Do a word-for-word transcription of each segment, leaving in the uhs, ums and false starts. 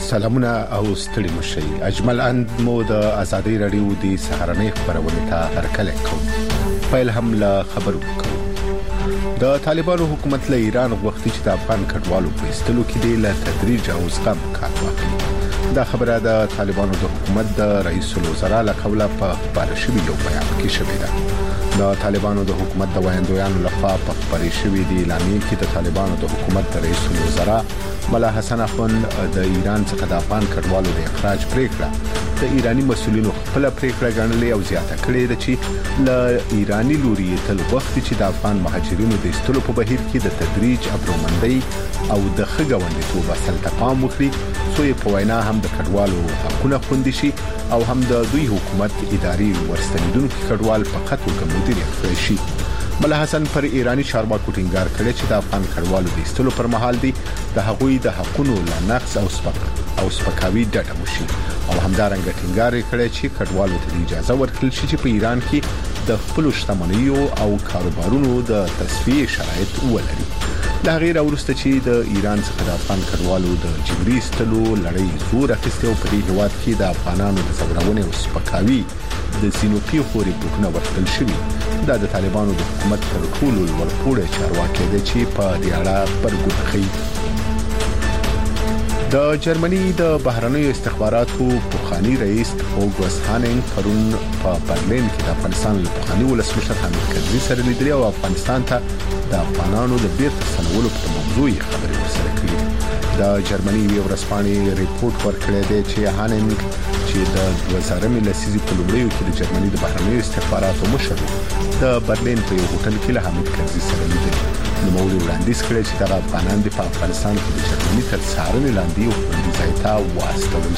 سلامونه او ستړي مشي اجمل اند مو د ازادي رادیو د سهارنۍ خبرونه ته هرکله کوم فایل حمله خبرو کوم د طالبانو حکومت له ایران غوښتي چې د افغان کډوالو په استلو کې د له تدریج او زغم کار واخلي دا خبره د طالبانو د حکومت د رئیس الوزرا له قوله په خبره شوې یو بیان کې شوې ده د طالبانو د حکومت د وایندویانو لخوا په خبرې شوې دي اعلامیه کې د طالبانو د حکومت د رئیس الوزرا ملا حسن اخوند د ایران څخه د افغان کډوالو د اخراج پریکړه د ایرانی مسولینو خپل پریکړه ګڼلې او زیاته کړې ده چې ل ایرانی لوري تل وخت چې د افغان مهاجرینو د استلو په بهیر کې د تدریج ابرومندۍ او د خګوندې په اصل تفاهم وکړي سو یې په وینا هم د کډوالو حقوقونه خوندي شي او هم د دوی حکومت اداري ورستنیدونکو کډوال په خطو کې مدیریت کړی شي ملا حسن پر ایرانی چارواکو ټینګار کړی چې د افغان کډوالو د استلو پر مهال دي د هغوی د حقوقو لا نقص او سپک او سپکاوي ډډه وشي او همدارنګه ټینګار کړی چې کډوالو ته اجازه ورکړل شي چې په ایران کې د خپل شتمنیو او کاروبارونو د تصفیه شرایط ولري دا غیر اورسته چې د ایران څخه د افغان کډوالو د جبري استلو لړۍ زور اخیسته او په دې هواد کې د افغانانو د زورونې او سپکاوي د سینوپی خوري پوښتنه ورکړل شوې دا د طالبانو د حکومت پر ټولو ورپوړې چارواکي دي چې په دې اړه پرګوخي د جرمني د بهرنیو استخباراتو پوخانی رئیس اوګوس هانینګ پرون په برلین کې د افغانستان له پوخانی ولسمشر حامد کرزي سره لیدل او افغانستان ته د افغانانو د بیرته ستنولو په موضوع خبرې ورسره کړې د جرمني یو ورځپاڼې ریپورت ورکړی دی چې هانینګ چې د دوه زره لسیزې په لومړیو کې د جرمني د بهرنیو استخباراتو مشر د برلین په یو هوټل کې له حامد کرزي سره لیدل نو موږ وړاندیز کړی چې د افغانان د افغانستان کې د جرمني تر څارنې لاندې یو خوندي ځای ته واستول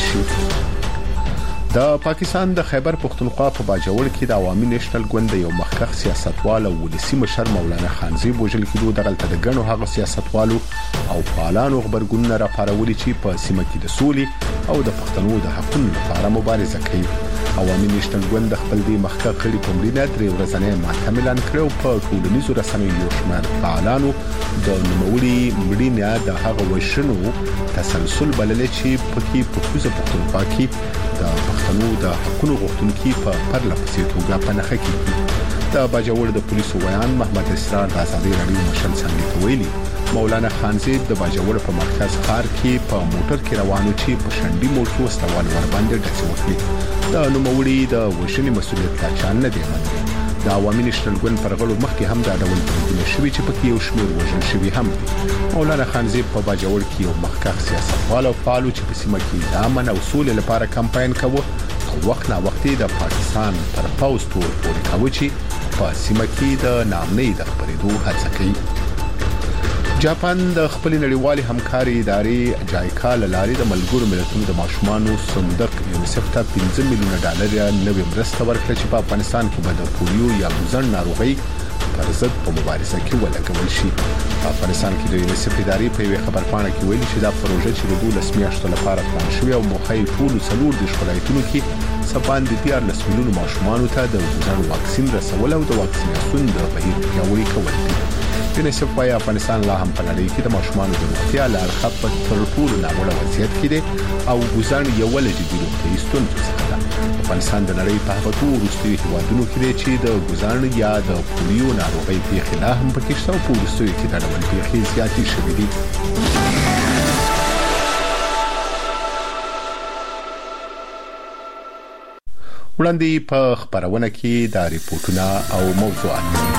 شي د پاکستان د خیبر پختونخوا په باجوړ کې د عوامي نېشنل ګوند یو مخکخ سیاستوال او ولسی مشر مولانا خانزي بوجل کې د دغلت د غنو هغه سیاستوالو او فعالانو خبرګونونه راپارولي چې په سیمه کې د سولې او د پښتنو د حقوقو لپاره مبارزه کوي عوامي نېشنل ګوند خپل دی مخکخ کړي په مړینه درې ورځې ماته اعلان کړو په ټولنیزو رسنیو یو شمېر فعالانو د نوموړي مړینه د هغه وشنو تسلسل بلل چې پکې په کوزه پښتونخوا کې د پښتنو د حقوقو غوښتونکو په پرله پسې توګه په نخښه کې د باجوړ د پولیسو ویان محمد اسرار د ازادي رادیو مشر څنګه ویلي مولانا خانزید د باجوړ په مرکز ښار کې په موټر کې روانو چې په شنډي موټر وستوال ور باندې ډڅ وکړي د نوموړي د وشنې مسولیت لا چان نه دی منل د عوامي نېشنل ګوند پر غړو مخکې هم دا ډول پریکړه شوې چې پکې یو شمېر وژل شوي هم دي مولانا خانزید په باجوړ کې یو مخکخ سیاستوال او فعالو چې په سیمه کې د امن او سولې لپاره کمپاین کاوه او وخت نا وخت د پاکستان پر پاوز تور پورې کاوه چې په سیمه کې د نامنۍ د خبرېدو هڅه کوي جاپان د خپل نړیوالې همکاري ادارې جایکا لاري د ملګرو ملتونو د ماشومانو صندوق یونیسف ته پنځه میلیونه ډالر نوې مرسته ورکړه چې په افغانستان کې د پولیو یا ګوزن ناروغي پر ضد په مبارزه کې ولګول شي په افغانستان کې د یونیسف ادارې په یوه خبرپاڼه کې ویلي چې دا پروژه چې د دولس میاشتو لپاره پلان شوی او موخه یې ټول څلور د ولایتونو کې سبان د دیارلس میلیونو ماشومانو ته د ګوزن واکسین رسول او د واکسیناسیون د بهیر پیاوړي کول دي یونیسف وايي افغانستان لا هم په نړۍ کې د ماشومانو د روغتیا لپاره په تر ټولو ناوړه وضعیت کې دی او ګوزن یو ول جدي روغتي ستونزه څخه ده افغانستان د نړۍ په هغه ټولو وروستیو هیوادونو کې دی چې د ګوزن یا د پولیو ناروغي پیښې لا هم پکې شته او په وروستیو کې دا ډول پیښې زیاتې شوې دي وړاندې په خبرونه کې دا ریپورتونه او موضوعات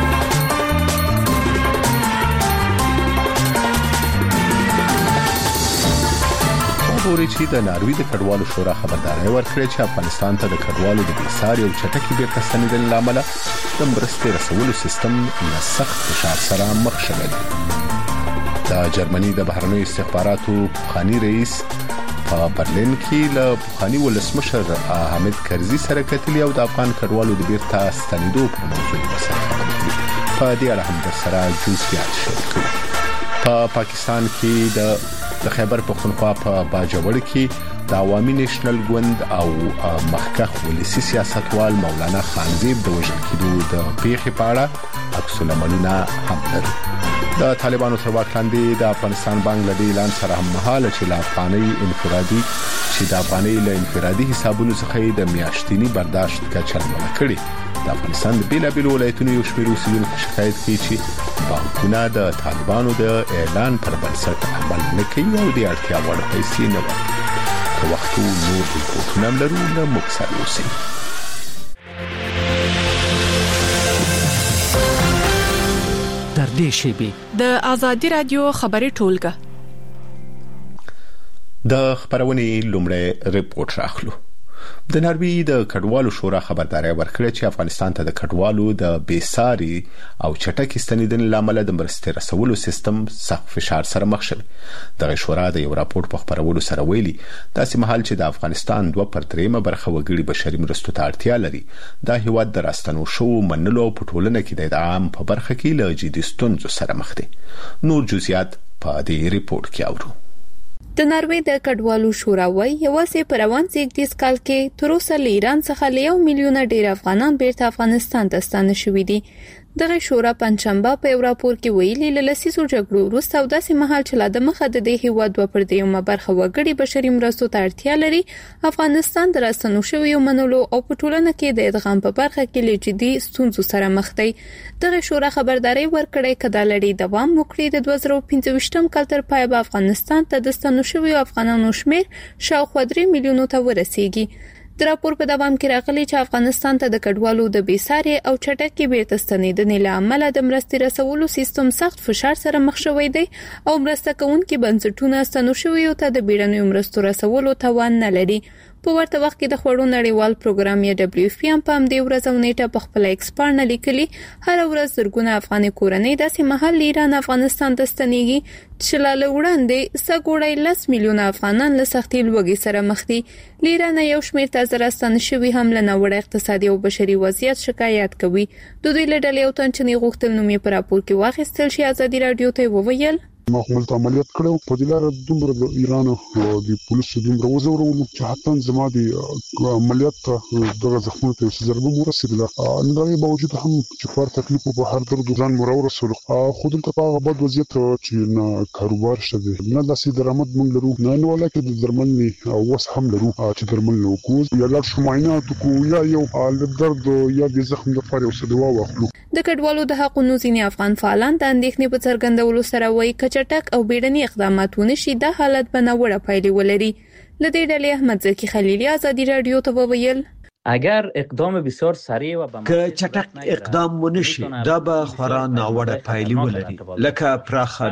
پورې چې د ناروې د کډوالو شورا خبرداري ورکړه چې افغانستان ته د کډوالو د بیساري او چټکي بیرته ستنېدل لامل د مرستې رسولو سیستم له سخت فشار سره مخ شوی دی د جرمني د بهرنیو استخباراتو پوخانی رئیس په برلین کې له پوخانی ولسمشر حامد کرزي سره کتلی او د افغان کډوالو د بیرته ستنېدو په موضوع سره خبرې کړې په دې اړه هم سره جزئیات شریک په پاکستان کې د د خیبر پختونخوا په باجوړ کې د عوامي نېشنل ګوند او مخکښ ولسی سیاستوال مولانا خانزیب د وژل کېدو د پیښې په اړه عکس العملونه هم لري. د طالبانو تر واک لاندې د افغانستان بانک له اعلان سره هم مهاله چې د افغاني انفرادي چې د افغاني له انفرادي حسابونو څخه د میاشتنی برداشت کچه لوړه کړې. د افغانستان د بیلابیلو ولایتونو یو شمېر اوسیدونکو شکایت کوي چې بانکونه د طالبانو د اعلان پر بنسټ عمل نه کوي او د اړتیا وړ پیسې نه ورکوي. که وخت نور ریپورټونه لرو له موږ سره اوسئ. در دې شیبې د آزادي رادیو خبري ټولګه د خبرونې لومړی ریپورت راخلو. د ناروی د کډوالو شورا خبرداري ورکړه چې افغانستان ته د کډوالو د بیساري او چټک ستنیدنې لامل د مرستې رسولو سیستم سخت فشار سره مخ شوی. د شورا د یو راپور په خبرولو سره ویلي داسې مهال چې د افغانستان دوه پر درېمه برخه وګړي بشري مرستو ته اړتیا لري، دا هیواد د راستنو شو منلو په ټولنه کې د عام په برخه کې له جدي ستونزو سره مخ دي. نور جزئیات په دې ریپورت کې اورو. د ناروی د کډوالو شورا وايي یوازې په روان زیږدیز کال کې تر اوسه له ایران څخه له یو میلیون ډیر افغانان بیرته افغانستان ته ستانه شوي دي. دغه شورا پنځشنبه په یو راپور کې ویلي له لسیزو جګړو وروسته او داسې مهال چې لا د مخه د دې هیواد دوه پر درېیمه برخه وګړي بشري مرستو ته اړتیا لري، افغانستان د راستنو شویو منلو او په ټولنه کې د ادغام په برخه کې له جدي ستونزو سره مخ دی. دغه شورا خبرداري ورکړې کدا لړۍ دوام وکړي د دوه زره پنځه ویشتم کال تر پای به افغانستان ته د ستنو شویو افغانانو شمیر شاوخوا درې میلیونو ته ورسیږي. د راپور په دوام کې راغلي چې افغانستان ته د کډوالو د بیساري او چټکې بیرته ستنیدنې له امله د مرستې رسولو سیستم سخت فشار سره مخ شوی دی او مرسته کوونکي بنسټونه ستنو شویو ته د بیړنیو مرستو رسولو توان نه لري. په ورته وخت کې د خوړو نړیوال پروګرام یا دبليو اف پی هم په همدې ورځ او نیټه په خپل ایکس باندې لیکلي هر ورځ زرګونه افغاني کورنۍ داسې مهال ایران افغانستان ته ستنېږي چې لا وړاندې سګوړی لس میلیونه افغانان له سختي لوږې سره مخ دي. ایران یو شمېر تازه راستنه شوي هم له ناوړه اقتصادي او بشري وضعیت شکایت کوي. د دوی له ډلې یو تن چې غوښتل نوم یې په راپور کې واخیستل شي ازادي رادیو ته وویل مخمل ته عملیات کړو په دلاره دومره د ایران او د پولیسو دومره وزورولو چې حتی زما د عملیات دغه زخمونو ته ضربه ورسېدله. ان دغه باوجود هم چې فار تکلیف په هر درد ځان مرور رسول خو دلته په هغه بد وضعیت چې نه کاروبار شته نه داسې درآمد مونږ لرو نه نو ولکه د درمل او وس هم لرو چې درمل نو کوز یا لږ شماینات کو یا یو حال درد یا د زخم د فار یو څه دوا واخلو. د کډوالو د حقوقو ځینې افغان فعالان د اندېښنې په څرګندولو سره وایي چټک او بیړني اقدامات ونشي د حالت بناوړه پایلې ولري. لدې ډلې احمد زکی خلیلی ازادي رادیو ته وویل اگر اقدام بسیار سریع و که چټک اقدام ونشي دا به خورا ناوړه پایلې ولري لکه پراخه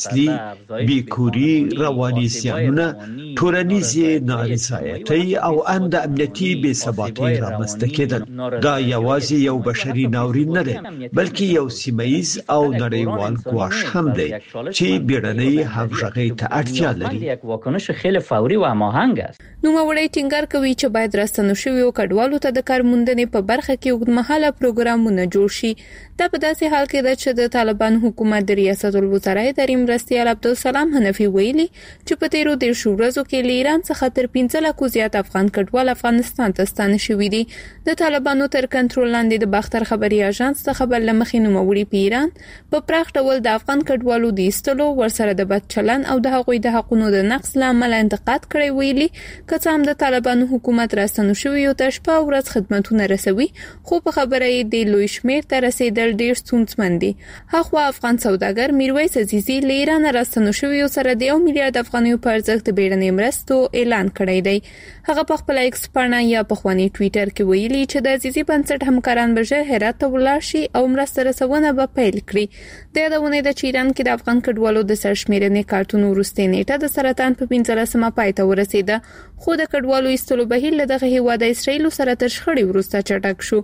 بېوزلي، بیکوري، رواني زیانونه، ټولنیزې نارضایتۍ او اند امنیتي بېثباتۍ رامنځته کېدل. دا یوازې یو بشري ناورین نه دی بلکې یو سیمه‌ایز او نړیوال ګواښ هم دی چې بیړنۍ همغږۍ ته اړتیا لري. یک واکنش خیلی فوري و هماهنگ است. نوموړی ټینګار کوي چې باید راستنو شویو کډوالو ته د کارموندنې په برخه کې اوږدمهاله پروګرامونه جوړ شي. دا په داسې حال کې ده چې د طالبان حکومت د ریاست الوزرا اداري مرستیال عبدالسلام حنفي ویلي چې په تیرو دېرشو ورځو کې له ایران څخه تر پنځه لکو زیات افغان کډوال افغانستان ته ستانه شوي دي. د طالبانو تر کنټرول لاندې د باختر خبري اژانس څخه خبر لمخې نوموړي په ایران په پراخ ډول د افغان کډوالو د ایستلو ورسره د بد چلن او د هغوی د حقوقو د نقض لامل انتقاد کړی. ویلي که څه هم د طالبانو حکومت راستنو شویو ته شپه ورځ خدمتونه رسوي خو په خبره یې د لوی شمېر ته رسیدل ډېر ستونزمن دي. هغه افغان سوداګر میرویس عزیزي له ایران راستنو شویو سره د یو میلیارډ افغانیو په ارزښت د بیړنۍ مرستو اعلان کړی دی. هغه په خپل ایکس باندې یا په خواني ټوئیټر کې ویلي چې د عزیزي بنسټ همکاران به ژر هرات ته ولاړ شي او مرسته رسونه به پیل کړي. د یادونه ده چې ایران کې د افغان کډوالو د سرشمیرنې کارتونو وروستۍ نیټه د سرطان په پنځلسمه پای ته ورسېده خو د کډوالو ایستلو بهیر له دغه هیواد اسرائیل سره تر شخړې وروسته چټک شو.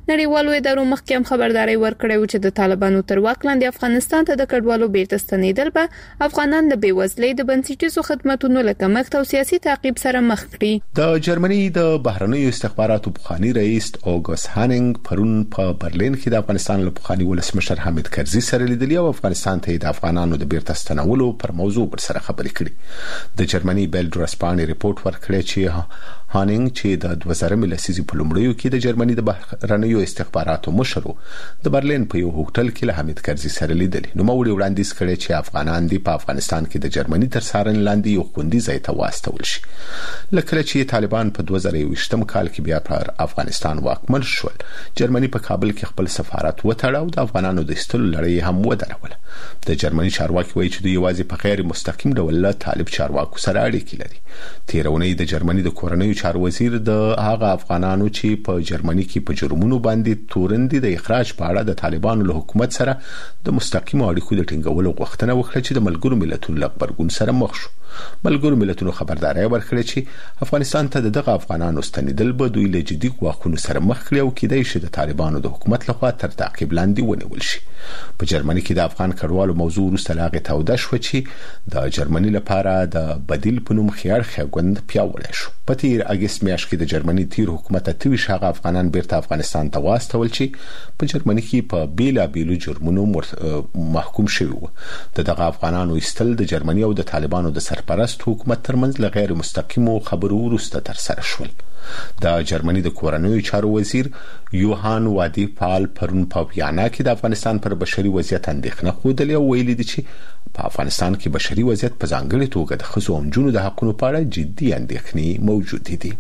نړیوالو ادارو مخکې هم خبرداري ورکړې و چې د طالبانو تر واک لاندې افغانستان ته د کډوالو بیرته ستنېدل به افغانان د بیوزلۍ د بنسټیزو خدماتو له کمښت او سیاسي تعقیب سره مخ کړي. د جرمني د بهرنیو استخباراتو پخوانی رئیس اوګوست هانینګ پرون په برلین کې د افغانستان له پخوانی ولسمشر حامد کرزي سره لیدلی او افغانستان ته د افغانانو د بیرته ستنولو پر موضوع پر سره خبرې کړې. د جرمني بیلډ ورسپانې ریپورت ورکړی چې هانینګ چې د دوه زره لسیزې په لومړیو کې د جرمني د بهرنیو استخباراتو مشر د برلین په یو هوټل کې له حامد کرزي سره لیدلی. نو موږ وړاندیز کړی چې افغانان دی په افغانستان کې د جرمني تر څارنې لاندې یو خوندي ځای ته واستول شي. لکه چې طالبان په دوه زره یوویشتم کال کې بیا پر افغانستان واکمن شول، جرمني په کابل کې خپل سفارت وتړ او د افغانانو د ایستلو لړۍ هم ودروله. د جرمني چارواکي وایي چې دوی یوازې په غیر مستقیم ډول له طالب چارواکو سره اړیکې لري. تیرونی د جرمني د کورنیو چارو وزیر د هغه افغانانو چې په جرمني کې په جرمونو باندې تورندي د اخراج په اړه د طالبانو له حکومت سره د مستقیم اړیکو د ټینګولو غوښتنه وکړه چې د ملګرو ملتونو له غبرګون سره مخ شو. ملګرو ملتونو خبرداري ورکړه چې افغانستان ته دغه افغانانو ستنېدل به دوی له جدي غواخونو سره مخ کړي او کېدای شي د طالبانو د حکومت لخوا تر تعقیب لاندې ونیول شي. په جرمني کې د افغان کډوالو موضوع وروسته لاغه توده شو چې د جرمني لپاره د بدیل په نوم خيار خګوند پیاوړی شو. په تیر اگست میاشت کې د جرمني تیر حکومت ته وی شغه افغانان بیرته افغانستان ته واستول چې په جرمني کې په بیلا بیلو جرمونو محکوم شوی وو. دغه افغانانو استل د جرمني او د طالبانو د سرپرست حکومت ترمنځ له غیر مستقیمو خبرو وروسته تر سره شول. د جرمني د کورنیو چارو وزیر یوهان وادي پال پرون په ویانا کې د افغانستان پر بشري وضعیت اندېښنه خوده او ویلي دي چې په افغانستان کې بشري وضعیت په ځانګړي توګه د ښځو او نجونو د حقوقو په اړه جدي اندېښنې موجود دي.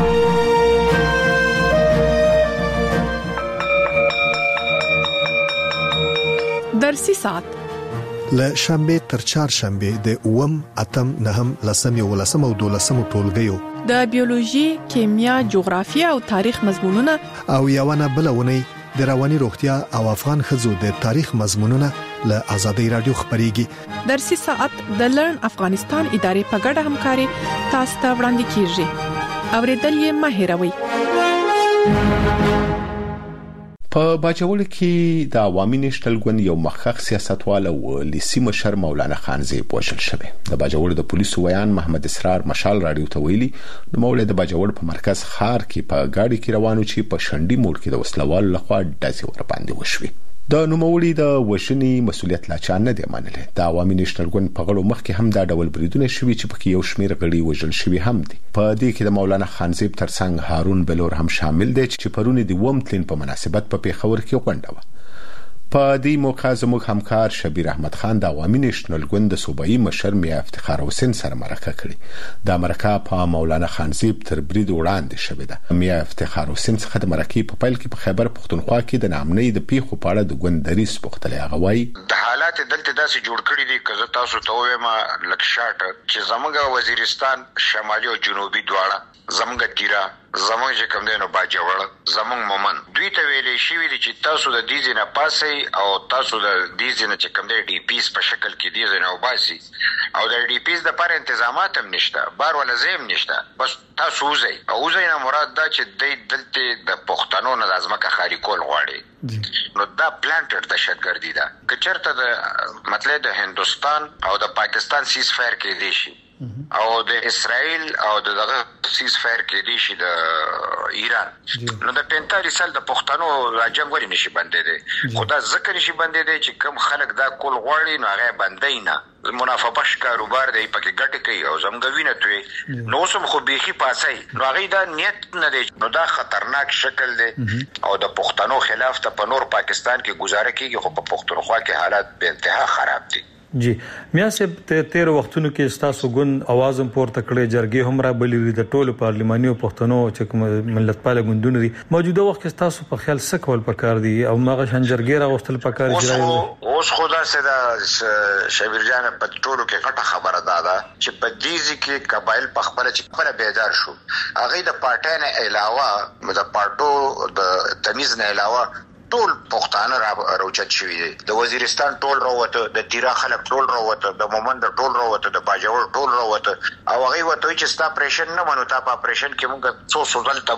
درسي ساعت له شنبه تر چهارشنبه د اوم اتم نهم لسم یو لسم او دولسم ټولګیو د بیولوژي، کیمیا، جغرافیه او تاریخ مضمونونه او یوونه بلونه د رواني روغتیا او افغان خزو د تاریخ مضمونونه له آزادۍ رادیو خبريږي. درسي ساعت د لرن افغانستان ادارې په ګډه همکاري تاسو ته وړاندې کیږي. اوریدل یې مه هېروئ. په باجوړ کې د عوامي نېشنل ګوند یو مخخ سیاستوال او لیسي مشر مولانا خانزیب وژل شوی. د باجوړ د پولیسو ویان محمد اسرار مشال رادیو ته ویلي د مولا د باجوړ په مرکز خار کې په گاډي کې روانو چې په شنډي موړ کې د وسلوال لخوا ډزې ور باندې وشوي. د نوموړي د وژنې مسولیت لا چا نه دی منلی. د عوامي نېشنل ګوند په غړو مخ کې هم دا ډول بریدونه شوي چې پکې یو شمیر غړي وژل شوي هم دي. په دې کې د مولانا خانزیب ترڅنګ هارون بلور هم شامل دی چې پرونی د ووم تلین په مناسبت په پیښور کې غونډه و. په دې موقع زموږ همکار شبیر احمد خان د عوامي نېشنل ګوند د صوبایي مشر میا افتخار حسین سره مرکه کړې. د مرکه په مولانا خانزیب تر برید وړاندې شوې ده. میا افتخار حسین څخه د مرکې په پیل کې په خیبر پښتونخوا کې د نامنۍ د پیښو په اړه د ګوند دریس پوښتنه هغه وایي د حالات دلته داسې جوړ کړی دي که زه تاسو ته وایم لکه شاټ چې زموږ وزیرستان شمالي او جنوبي دواړه زموږ تیرا زموږ چې کوم دینو باجوړ زموږ مومن دوی ته ویلې شوی دي چې تاسو د دې ځنه پاسي او تاسو د دې ځنه چې کوم دی ډي پیس په شکل کې دي ځنه او باسي او د ډي پیس د پر تنظیمات هم نشته، بار ولا زم نشته، بس تاسو وځي او وځي نه مراد دا چې د دلته د پښتنو نه لازمه خاري کول غواړي. نو دا پلانټر دهشتګردي ده که چرته د مطلب د هندستان او د پاکستان سیز فایر کې دي شي او د اسرائیل او دغه سیز فایر کې دي شي د ایران نو د پنځه سال د پښتنو راجنګ وري نشي باندې دي. خدا ذکر نشي باندې دي چې کم خلک دا کول غواړي نو هغه باندې نه منافع بش کاروبار دی پکې ګټه کوي او زمګوینه توي نو سم خو بيخي پاسي نو هغه دا نیت نه دی. نو دا خطرناک شکل دی او د پښتنو خلاف ته په نور پاکستان کې گزاره کیږي خو په پښتونخوا کې حالات به انتها خراب دي. جی میا سه تیر وختونو کې ستاسو ګون आवाज هم پورته کړې جرګې هم را بلې د ټولو پارلماني پښتنو چې ملت پاله ګوندونه دي موجوده وخت کې ستاسو په خیال څه کول پکار دي او ماغه شان جرګې را وستل پکار دي. اوس خدا سره شبیر جان په ټولو کې غټه خبره ده چې په دې ځکه قبایل په خپل چې خپل بیدار شو هغه د پارټۍ نه علاوه د پارټو د تمیز نه علاوه ټول پښتانه را روچت شوی دي. د وزیرستان ټول راوته، د تیرا خلک ټول راوته، د مومند ټول راوته، د باجوړ ټول راوته او هغه وته چې ستا اپریشن نه منو تا په اپریشن کې موږ څو سوزل تباکو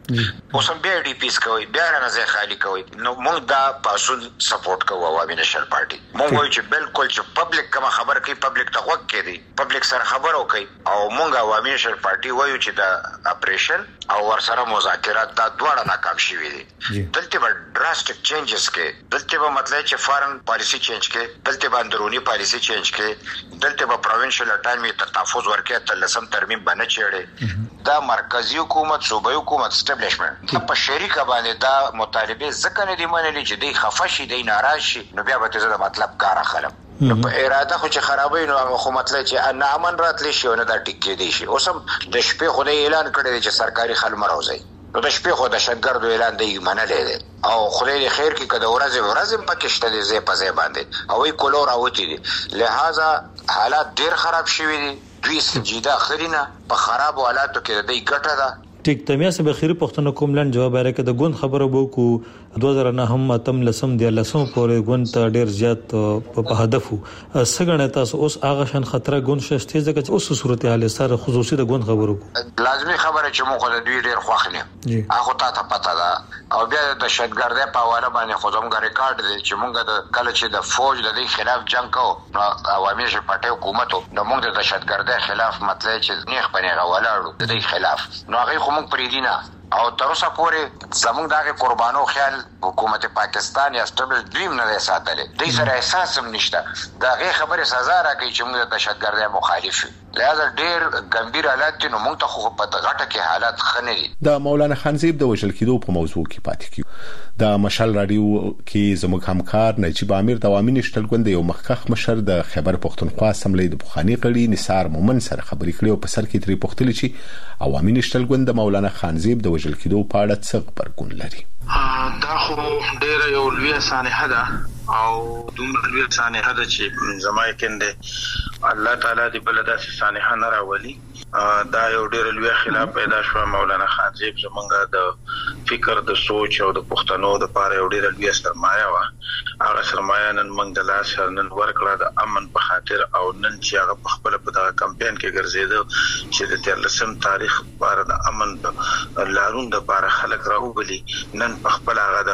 اوس هم بیا ډي پیس کوي بیا راځي خالی کوي نو موږ دا پاسول سپورټ کوو عوامي نېشنل پارټي موږ وایو چې بالکل چې پبلک کوم خبر کوي پبلک ته وخت کوي پبلک سره خبرو کوي او موږ عوامي نېشنل پارټي وایو چې دا اپریشن او ورسره مذاکرات دا دواړه ناکام شوي دي دلته به ډراسټیک چینجز کې دلته به مطلب چې فارن پالیسی چینج کې دلته به اندرونی پالیسی چینج کې دلته به پروینشل اټانومي ته تحفظ ورکړي ته لسم ترمیم باندې چېړي دا مرکزی حکومت صوبایي حکومت اسټابلیشمنت په شریکه باندې دا مطالبه ځکه نه دی منلي چې دی خفه شي دی ناراض شي نو بیا به ته مطلب کار اخلم نو په اراده خو چې خرابوي نو هغه خو مطلب چې نه امن راتلی شي او نه دا ټیکې دی شي اوس هم د شپې خو د اعلان کړی چې سرکاري خل مروزي نو د شپې خو د شتګردو اعلان دی منلې دی او خدای دې خیر کې کده ورځ ورځ په کې شته دي زې په زې باندې او وی کولو راوتی دي لہذا حالات ډیر خراب شوي دي دوی سنجیده خرینه په خراب حالاتو کې د ګټه ده ټیک تمیا سه بخیری پښتنو کوم لاند جواب راکړه د ګوند خبرو بو کو دوه هزار نه هم تم لسم دی لسم پورې ګوند ته ډیر زیات په هدف سګنه تاسو اوس هغه شان خطر ګوند شته ځکه چې اوس صورتحال سره خصوصي د ګوند خبرو لازمي خبره چې موږ د دوی ډیر خوښنه هغه ته پته ده او بیا د شتګردې په حواله باندې خو زموږ ریکارډ دی چې موږ د کله چې د فوج د دې خلاف جنگ کوو نو عوامي پارټي حکومت نو موږ د شتګردې خلاف مطلب چې نیخ پنه غواړو د دې خلاف نو هغه خو موږ پرې دینه او تر اوسه پورې زموږ دغه قربانو خیال حکومت پاکستان یا استبل دریم نه ساتلې د سره احساس هم نشته دغه خبره سزا راکړي چې موږ د دهشتګردۍ مخالف یو لہذا ډیر ګمبیر حالات دي نو موږ ته خو په غټه کې حالات خنه دي د مولانا خانزیب د وژل کېدو په موضوع کې پاتې کیو د مشال رادیو کې زموږ همکار نجیب امیر د عوامي نشټل ګوند یو مخکخ مشر د خیبر پښتونخوا اسمبلی د بخانی قړي نثار مومن سره خبرې کړې او په سر کې تری پښتل چې عوامي نشټل ګوند د مولانا خانزیب د وژل کېدو په اړه څه خبرګون لري دا خو ډیره یو لوی سانحه ده او دومره لوی سانحه ده چې زمای کنده الله تعالی دې بل داسې سانحه نه راولي دا یو ډیره لوی خلاف پیدا شو مولانا خانزیب زمونږ د فکر د سوچ او د پښتنو د پاره یو ډیره لوی سرمایه و هغه سرمایه نن موږ د لاس نن ورکړه د امن په خاطر او نن چې هغه په خپل په دغه کمپاین کې ګرځیدل چې د تلسم تاریخ لپاره د امن د لارون د لپاره خلک راوبلي نن په خپل هغه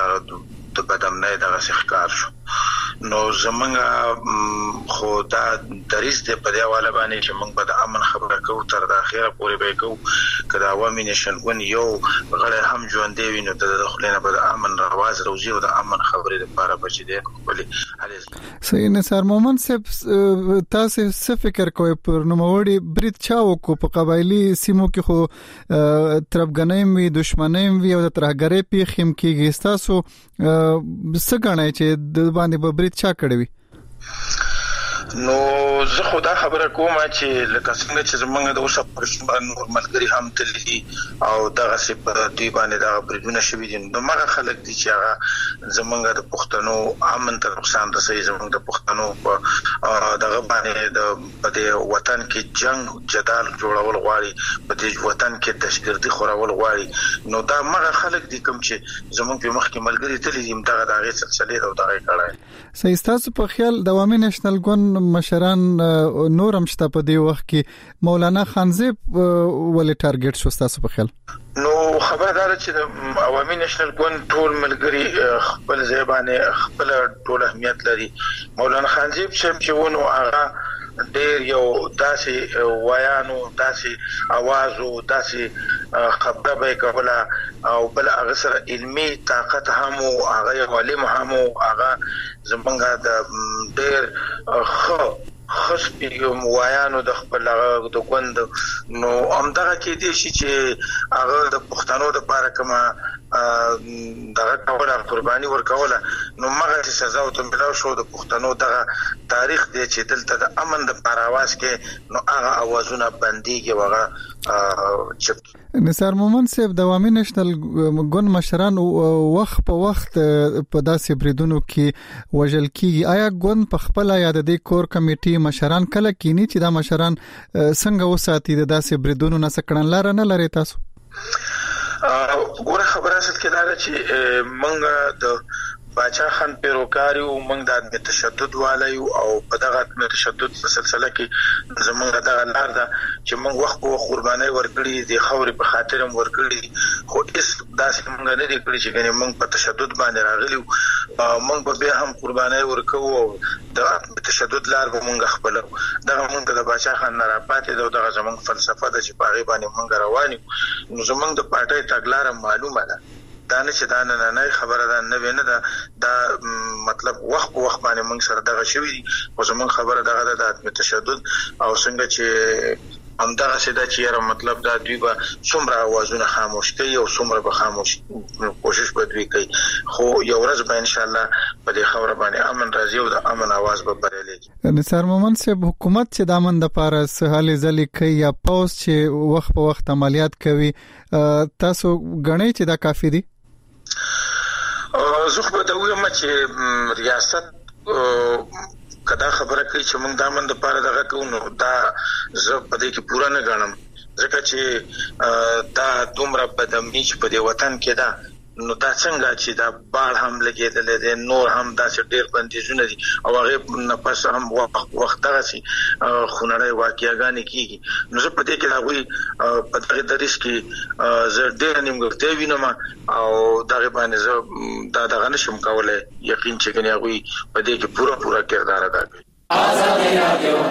د بدامنۍ دغه ښکار شو نو زمونږ خو دا دریس دی په دی حواله باندې چې موږ به د امن خبره کوو تر د اخره پورې به کوو که د عوامي نېشنل ګوند یو غړی هم ژوندی وي نو د خولې نه به د امن رواز روزي او د امن خبرې لپاره به چې دی خپلې صحیح نثار مومن صاحب تاسو څه فکر کوئ پر نوموړي برید چا وکړو په قبایلي سیمو کې خو تربګنۍ وي دښمنۍ وي او د ترهګرۍ پیښې هم کېږي ستاسو څه ګڼئ چې د باندې به برید چا کړی وي نو زه خو دا خبره کوم چې لکه څنګه چې زمونږ د اوسه پرشن نور ملګری هم تللی او دغه سی په دوی باندې دا بریدونه شوي دي نو مګه خلک دي چې هغه زمونږ د پښتنو امن ته نقصان رسوي زمونږ د پښتنو په دغه باندې د په دې وطن کې جنگ جدال جوړول غواړي په دې وطن کې دهشتګردي خورول غواړي نو دا مګه خلک دي کوم چې زمونږ په مخ کې ملګری تللی دي دغه دغه سلسله او دغه کړای صحیح تاسو په خیال د عوامي نېشنل ګوند مشران نورم شته په دی وخت کې مولانا خانزیب ولې ټارګټ شو تاسو په خیال نو خبردار چې د عوامي نېشنل ګوند ټول ملګری خپل ځبانه خپل ټول اهمیت لري مولانا خانزیب چې ونه هغه ډیر یو داسې وایانو داسې आवाज او داسې خبره به کوله او بل هغه سره علمي طاقت هم او هغه علم هم او هغه زمونږ د ډیر خو خصبي موایانو د خپل هغه د ګوند نو همدغه کې دي چې هغه د پښتنو د لپاره کما دغه ټول قرباني ورکوله نو مغه سزا او تمبلاو شو د پښتنو دغه تاریخ دی چې دلته د امن د لپاره आवाज کې نو هغه اوازونه بنديږي وغه چې نثار مومن صاحب د عوامي نېشنل ګوند مشران وخت په وخت په داسې بریدونو کې وژل کیږي آیا ګوند په خپل یاد د کور کمیټې مشران کله کینی چې دا مشران څنګه وساتي د داسې بریدونو نه سکړن لار نه لري تاسو ګوره خبره اصل کې دا چې مونږ د باچا خان پیروکاری او موږ د تشدد والي او په دغه تشدد په سلسله کې زمونږ دغه لار ده چې موږ وخت په قرباني ورکړي د خوري په خاطر هم ورکړي خو اس داسې موږ نه لري کړی چې ګنې موږ په تشدد باندې راغلیو موږ به بیا هم قربانای ورکو د تشدد لار به موږ خپل دغه موږ د بادشاہ خان نه راپاتې دغه زموږ فلسفه د چې پاغي باندې موږ رواني نو زموږ د پټای تګلار معلومه ده دا نه چې دا نه نه خبره ده نه وینه ده دا مطلب وخت په وخت باندې موږ سره دغه شوی او زموږ خبره دغه د تشدد او څنګه چې همدغه څه د چیرې مطلب دا دوی به څومره اوازونه خاموش کوي او څومره به خاموش کوشش به دوی کوي خو یو ورځ به ان شاء الله په دې خبره باندې امن راځي او د امن आवाज به بریالي نثار مومن صاحب حکومت چې د امن د پاره سهالي ځلې کوي یا پوس چې وخت په وخت عملیات کوي تاسو غنئ چې دا کافي دي زه خو دا وایم چې ریاست کدا خبره کوي چې موږ د امن لپاره دغه کوو نو دا زه په دې کې پوره نه غنم ځکه چې دا دومره بدامني چې په دې وطن کې دا نو دا څنګه چې دا بال هم لګیدل دي نور هم دا چې ډېر بندیزونه دي او هغه نه پس هم وخت وخت دغه سي خونړی واقعیاګانې کیږي نو زه په دې کې دا وی په دغه درس کې زه ډېر نیمګړتیا وینم او دغه باندې زه دا دغه نشم کولای یقین چې کني هغه په دې کې پوره پوره کردار ادا کوي آزاد رادیو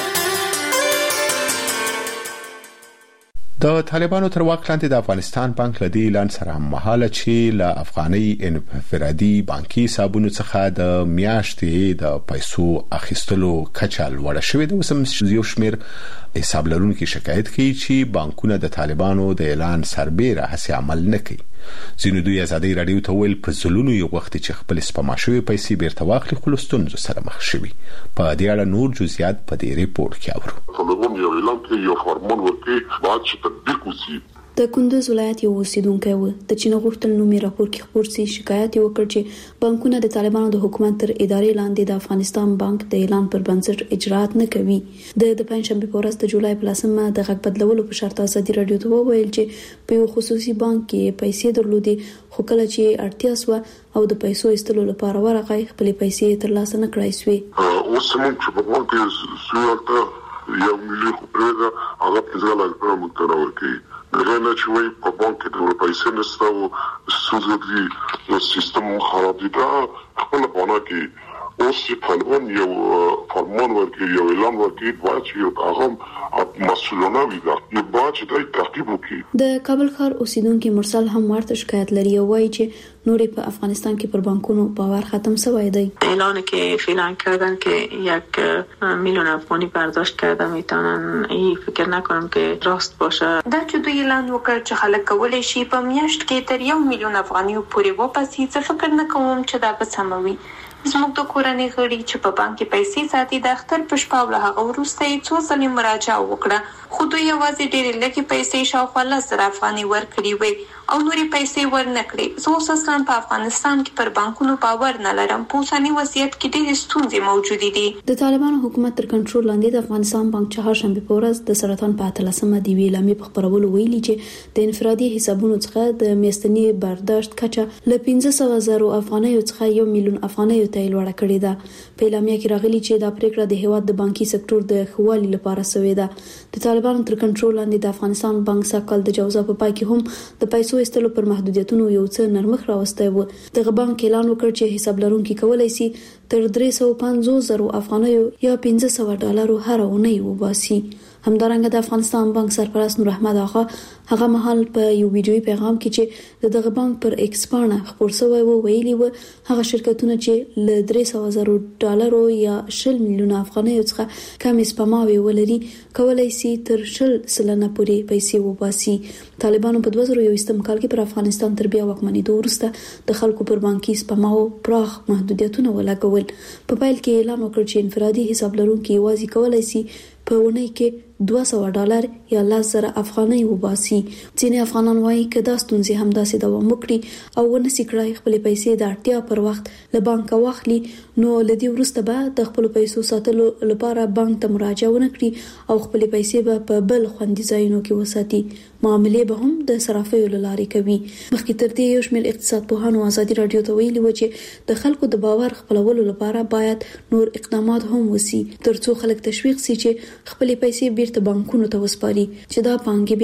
د طالبانو تر واک لاندې د افغانستان بانک لدی اعلان سره مهاله چې ل افغاني انفرادي بانکي حسابونو څخه د میاشتې د پیسو اخیستلو کچه لوړه شوې ده وسم یو شمیر حساب لرونکو شکایت کوي چې بانکونه د طالبانو د اعلان سربېره هڅه عمل نه کوي ځینې دوی ازادي رادیو ته ویل په ځلونو یو وخت چې خپل سپما شوی پیسې بیرته واخلي خلستون سره مخ شوي په دې اړه نور جزئیات په دې ریپورت کې اورو طالبان یو اعلان کوي یو فرمان ورکړي بعد چې تطبیق وشي د کندوز ولایت یو اوسیدونکی و د چین غوښتل نومي راپور کې خبر سي شکایت وکړ چې بانکونه د طالبانو د حکومت تر ادارې لاندې د افغانستان بانک د اعلان پر بنسټ اجرات نه کوي د د پنځشنبه په ورځ د جولای په لسمه د غږ بدلولو په شرط ازادي رادیو ته وویل چې په یو خصوصي بانک کې پیسې درلودي خو کله چې اړتیا سو او د پیسو ایستلو لپاره ورغی خپل پیسې ترلاسه نه کړای سوې اوس موږ چې په بانک کې سوالته یو ملي خو پرېږه هغه په ځای لپاره متناول کوي رانه چې وای په بانک کې د پیسې نشته او سوزدي نو سیستم خراب دي دا خپل پانا کې اوس چې طالبان یو فرمان ورکړي یو اعلان ورکړي باید چې یو هغه مسؤلانه وي دا یو باید چې دا تعقیب وکړي د کابل ښار اوسیدونکو مرسل هم ورته شکایت لري او وایي چې نورې په افغانستان کې پر بانکونو باور ختم شوی دی اعلان که فعلا کردن که یک میلیون افغانی برداشت کرده میتونن این فکر نکنم که راست باشه دا چې دوی اعلان وکړ چې خلک کولای شي په میاشت کې تر یو میلیون افغانیو پورې وپاسي څه فکر نه کوم چې دا به سموي زموږ د کورنۍ غړي چې په بانک کې پیسې ساتي د اختر په شپه له هغه وروسته یې څو ځلې مراجعه وکړه خو دوی یوازې ډېرې لږې پیسې شاوخوا لس زره افغانۍ ورکړې وې او نورې پیسې ورنه کړې زه اوس اصلا په افغانستان کې پر بانکونو باور نه لرم په اوسني وضعیت کې ډېرې ستونزې موجودې دي د طالبانو حکومت تر کنټرول لاندې د افغانستان بانک چهارشنبه په ورځ د سرطان په اتلسمه د ویلامې په خبرولو ویلي چې د انفرادي حسابونو څخه د میاشتني برداشت کچه له پنځه سوه زره افغانۍ څخه یو میلیون افغانۍ ته لوړه کړې ده په اعلامیه کې راغلي چې دا پریکړه د هیواد د بانکي سکتور د خوالي لپاره شوې ده د طالبانو تر کنټرول لاندې د افغانستان بانک ساکل د جوزا په پای کې هم د پیسو ایستلو پر محدودیتونو یو څه نرمښت راوستی و دغه بانک اعلان وکړ چې حساب لرونکي کولای شي تر درې سوه پنځوس زره افغانۍ یا پنځه سوه ډالر هر اونۍ وباسي همدارنګه د افغانستان بانک سرپرست نور احمد آغا هغه مهال په یو ویډیوي پیغام کې چې دغه بانک پر ایکس پاڼه خبر شوی و ویلي و هغه شرکتونه چې ل درې سوه زره ډالر یا شل میلیون افغانۍ څخه کم سپماوي ولري کولای شي تر شل سلنه پورې پیسې وباسي طالبانو په دوه زره یوویشتم کال کې پر افغانستان تر بیا واکمنېدو وروسته د خلکو پر بانکي سپماو پراخ محدودیتونه ولګول په پیل کې اعلان وکړ چې انفرادي حساب لرونکي یوازې کولای شي په ونې کې دوه سوه ډالر یا لس زره افغانۍ وباسي ځینې افغانان وایي که دا ستونزې همداسې دوام وکړي او ونسي کړای خپلې پیسې د اړتیا پر وخت له بانکه واخلي نو له دې وروسته به د خپلو پیسو ساتلو لپاره بانک ته مراجعه ونه کړي او خپلې پیسې به په بل خوندي ځایونو کې وساتي معاملې به هم د صرافیو له لارې کوي مخکې تر دې یو شمېر اقتصاد پوهانو ازادي راډیو ته ویلي و چې د خلکو د باور خپلولو لپاره باید نور اقدامات هم وشي ترڅو خلک تشویق شي چې خپلې پیسې بیرته بانکونو ته وسپاري چې دا پانګې بیا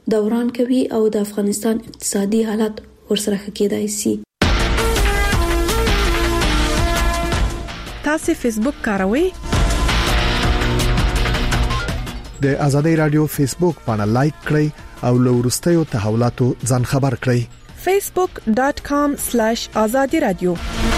دوران کوي او د افغانستان اقتصادي حالت ورسره ښه کېدای شي. تاسو فیسبوک کاروئ؟ د آزادۍ رادیو فیسبوک باندې لایک کړئ او له وروستیو تحولاتو ځان خبر کړئ. facebook dot com slash azadi radio.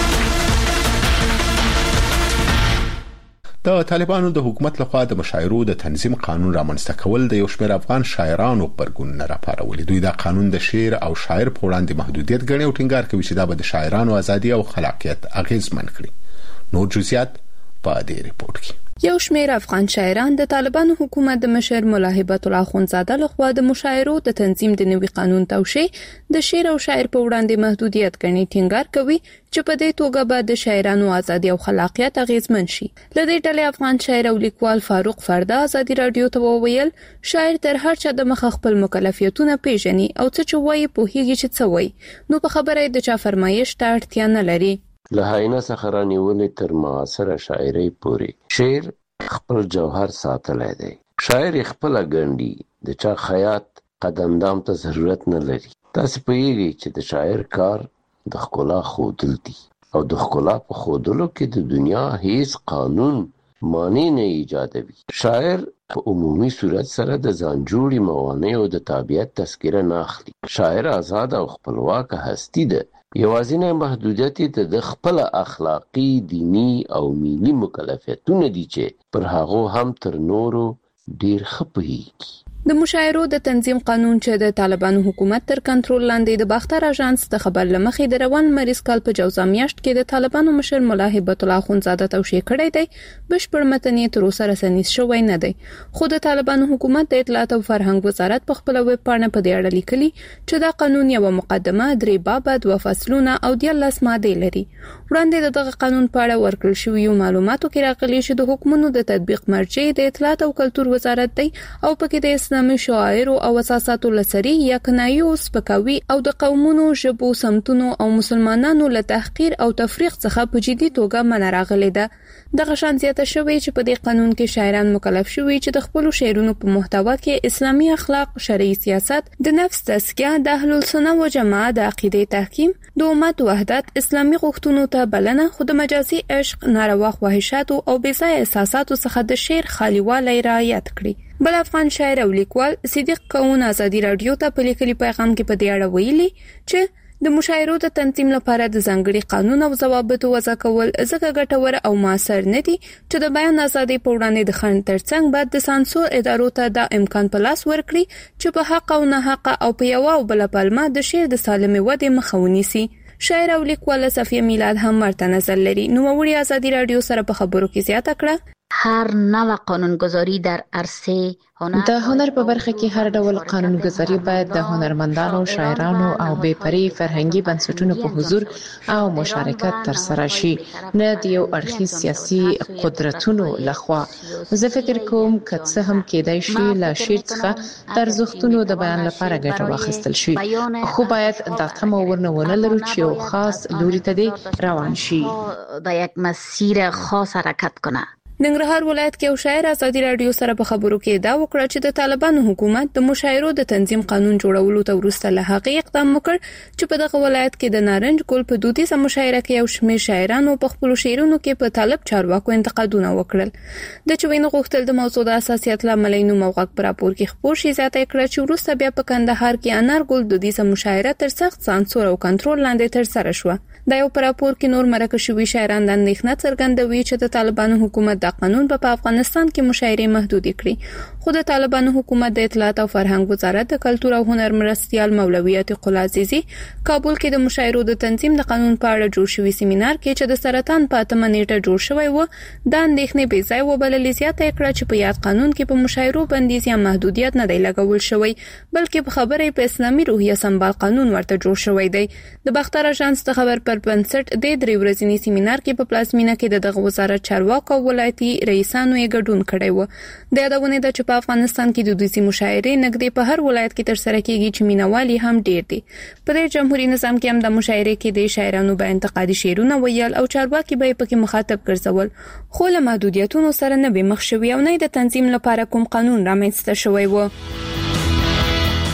د طالبانو د حکومت لخوا د مشاعرو د تنظیم قانون رامنځته کول د یو شمېر افغان شاعرانو غبرګون نه راپارولې. دوی دا قانون د شعر او شاعر په وړاندې محدودیت ګڼي او ټینګار کوي چې دا به د شاعرانو ازادي او خلاقیت اغیزمن کړي. نور جزئیات په دې ریپورت کې. یو شمېر افغان شاعران د طالبانو حکومت د مشر مولا هبت الله اخوندزاده لخوا د مشاعرو د تنظیم د نوي قانون توشیح د شعر او شاعر په وړاندې محدودیت ګڼي ټینګار کوي چې په دې توګه به د شاعرانو ازادي او خلاقیت اغیزمن شي. لدې ډلې افغان شاعر او لیکوال فاروق فردا ازادي رادیو ته وویل شاعر تر هر چا د مخ خپل مکلفیتونه پیژني او څه چې وایي په هیڅ چې څه وایي نو په خبره د چا فرمایش ته اړتیا نه لري. له هاینه څخه رانیولې تر معاصره شاعرۍ پورې شعر خپل جوهر ساتلی دی. شاعر خپل ګڼي د چا خیاط قدمدام ته ضرورت نه لري. تاسو پوهیږئ چې د شاعر کار د ښکلا ښودل دي او د ښکلا په ښودلو کې د دنیا هیڅ قانون مانع نه ایجادوي. شاعر په عمومي صورت سره د ځان جوړي موانعو د تابعیت تذکره نه اخلي. شاعر آزاد او خپلواک هستی ده. یوازینی محدودیت د خپل اخلاقی، دینی او ملي مکلفیتونه دي چې پر هغه هم تر نورو ډیر خپويږي. د مشاعرو د تنظیم قانون چې د طالبانو حکومت تر کنټرول لاندې د باختر اژانس د خبر لمخې د روان مریض کال په جوزا میاشت کې د طالبانو مشر مولا هبت الله اخوندزاده توشیح کړی دی بشپړ متن یې تر اوسه رسنیز شوی نه دی. خو د طالبانو حکومت د اطلاعات او فرهنګ وزارت په خپل ویب پاڼه په دې اړه لیکلي چې دا قانون یو مقدمه درې باب دوه فصلونه او دیارلس ماده لري. وړاندې دغه قانون په اړه ورکړل شوی معلوماتو کې راغلي چې د حکومتونو د تطبیق مرجع د اطلاعات او کلتور وزارت دی او پکې د اسلامي شعائر او اساساتو لسري یا کنایو سپکاوي او د قومونو ژبو سمتونو او مسلمانانو له تحقیر او تفریق څخه په جدي توګه منع راغلي ده. دغه شان زیاته شوی چې په دې قانون کې شاعران مکلف شوي چې د خپل شعرونو په محتوا کې اسلامي اخلاق، شرعي سیاست، د نفس تزکیه، د اهل السنه و جماعت د عقیده تحکیم، د امت وحدت، اسلامي غوښتنو ته بلنه، خود مجازي عشق، ناروا خواهشات او بې ځای احساساتو څخه د شعر خالیوالی رعایت کړي. بل افغان شاعر او لیکوال صدیق کون آزادي رادیو ته په لیکلي پیغام کې په دې اړه ویلي چې د مشاعرو د تنظیم لپاره د ځانګړي قانون او ضوابطو وضع کول ځکه ګټور او موثر نه دي چې د بیان ازادي په وړاندې د خنډ ترڅنګ بعد د سانسور ادارو ته د امکان په لاس ورکړي چې په حق او نه حق او په یو او بل پلمه د شعر د سالمې ودې مخه ونیسي. شاعر او لیکوال صفیه میلاد هم ورته نظر لري. نو وړي آزادي رادیو سره په خبرو کې زیاته کړه هر نوع قانونگذاری در عرصه د هنر په برخه کې هر ډول قانونگذاری باید د هنرمندانو، شاعرانو او بې پرې فرهنګي بنسټونو په حضور او مشارکت ترسره شي، نه د یو اړخیز سیاسي قدرتونو لخوا. زه فکر کوم که څه هم کېدای شي له شعر څخه د ارزښتونو د بیان لپاره ګټه واخیستل شي، خو باید دا تمه ورنه ونه لرو چې یو خاص لوري ته دی روان شي، به یک مسیر خاص حرکت کنه. ننګرهار ولایت کې یو شاعر آزادي رادیو سره په خبرو کې دا وکړه چې د طالبانو حکومت د مشاعرو د تنظیم قانون جوړولو ته وروسته له هغه اقدام وکړ چې په دغه ولایت کې د نارنج ګل په دودیزه مشاعره کې یو شمېر شاعرانو په خپل شعرونو کې په طالب چارواکو انتقادونه وکړل. د چوینو غوښتل د موضوع د اساسیت لامل نو موغق پر راپور کې خبر شي زیاته کړ چې وروسته بیا په کندهار کې انار ګل دودیزه مشاعره تر سخت سانسور او کنټرول لاندې تر سره شو. دا یو پر راپور کې نور مرکه شوی شاعران د اندېښنه څرګندوي چې د طالبانو حکومت د قانون په افغانستان کې مشاعرې محدود کړي. خو د طالبانو حکومت د اطلاعات او فرهنګ وزارت د کلتور او هنر مرستيال مولوي عتیق الله عزیزي کابل کې د مشاعرو د تنظیم د قانون په اړه جوړ شوی سیمینار کې چې د سرطان په اتمه نیټه جوړ شوی و د اندېښنې بې ځای و بللې زیاته کړه چې په یاد قانون کې په مشاعرو بندیز یا محدودیت نه دی لګول شوی بلکې په خبره په اسلامي روحیه سمبال قانون ورته جوړ شوی دی. د باختر اژانس د خبر پر بنسټ د درې ورځې سیمینار کې په پلازمینه کې د وزارت چارواکو او ولایتي رئیسانو یې ګډون کړی و. د یادونه ده چې په افغانستان کې د دودیزي مشاعرې نګدې په هر ولایت کې تر سره کیږي چې مینوالي هم ډیر دي. په جمهوریت نظام کې هم د مشاعرې کې د شاعرانو به انتقادي شعرونه ویل او چارواکي به پکې مخاطب ګرځول، خو له محدودیتونو سره نه به مخ شوی او نه د تنظیم لپاره کوم قانون رامنځته شوی و.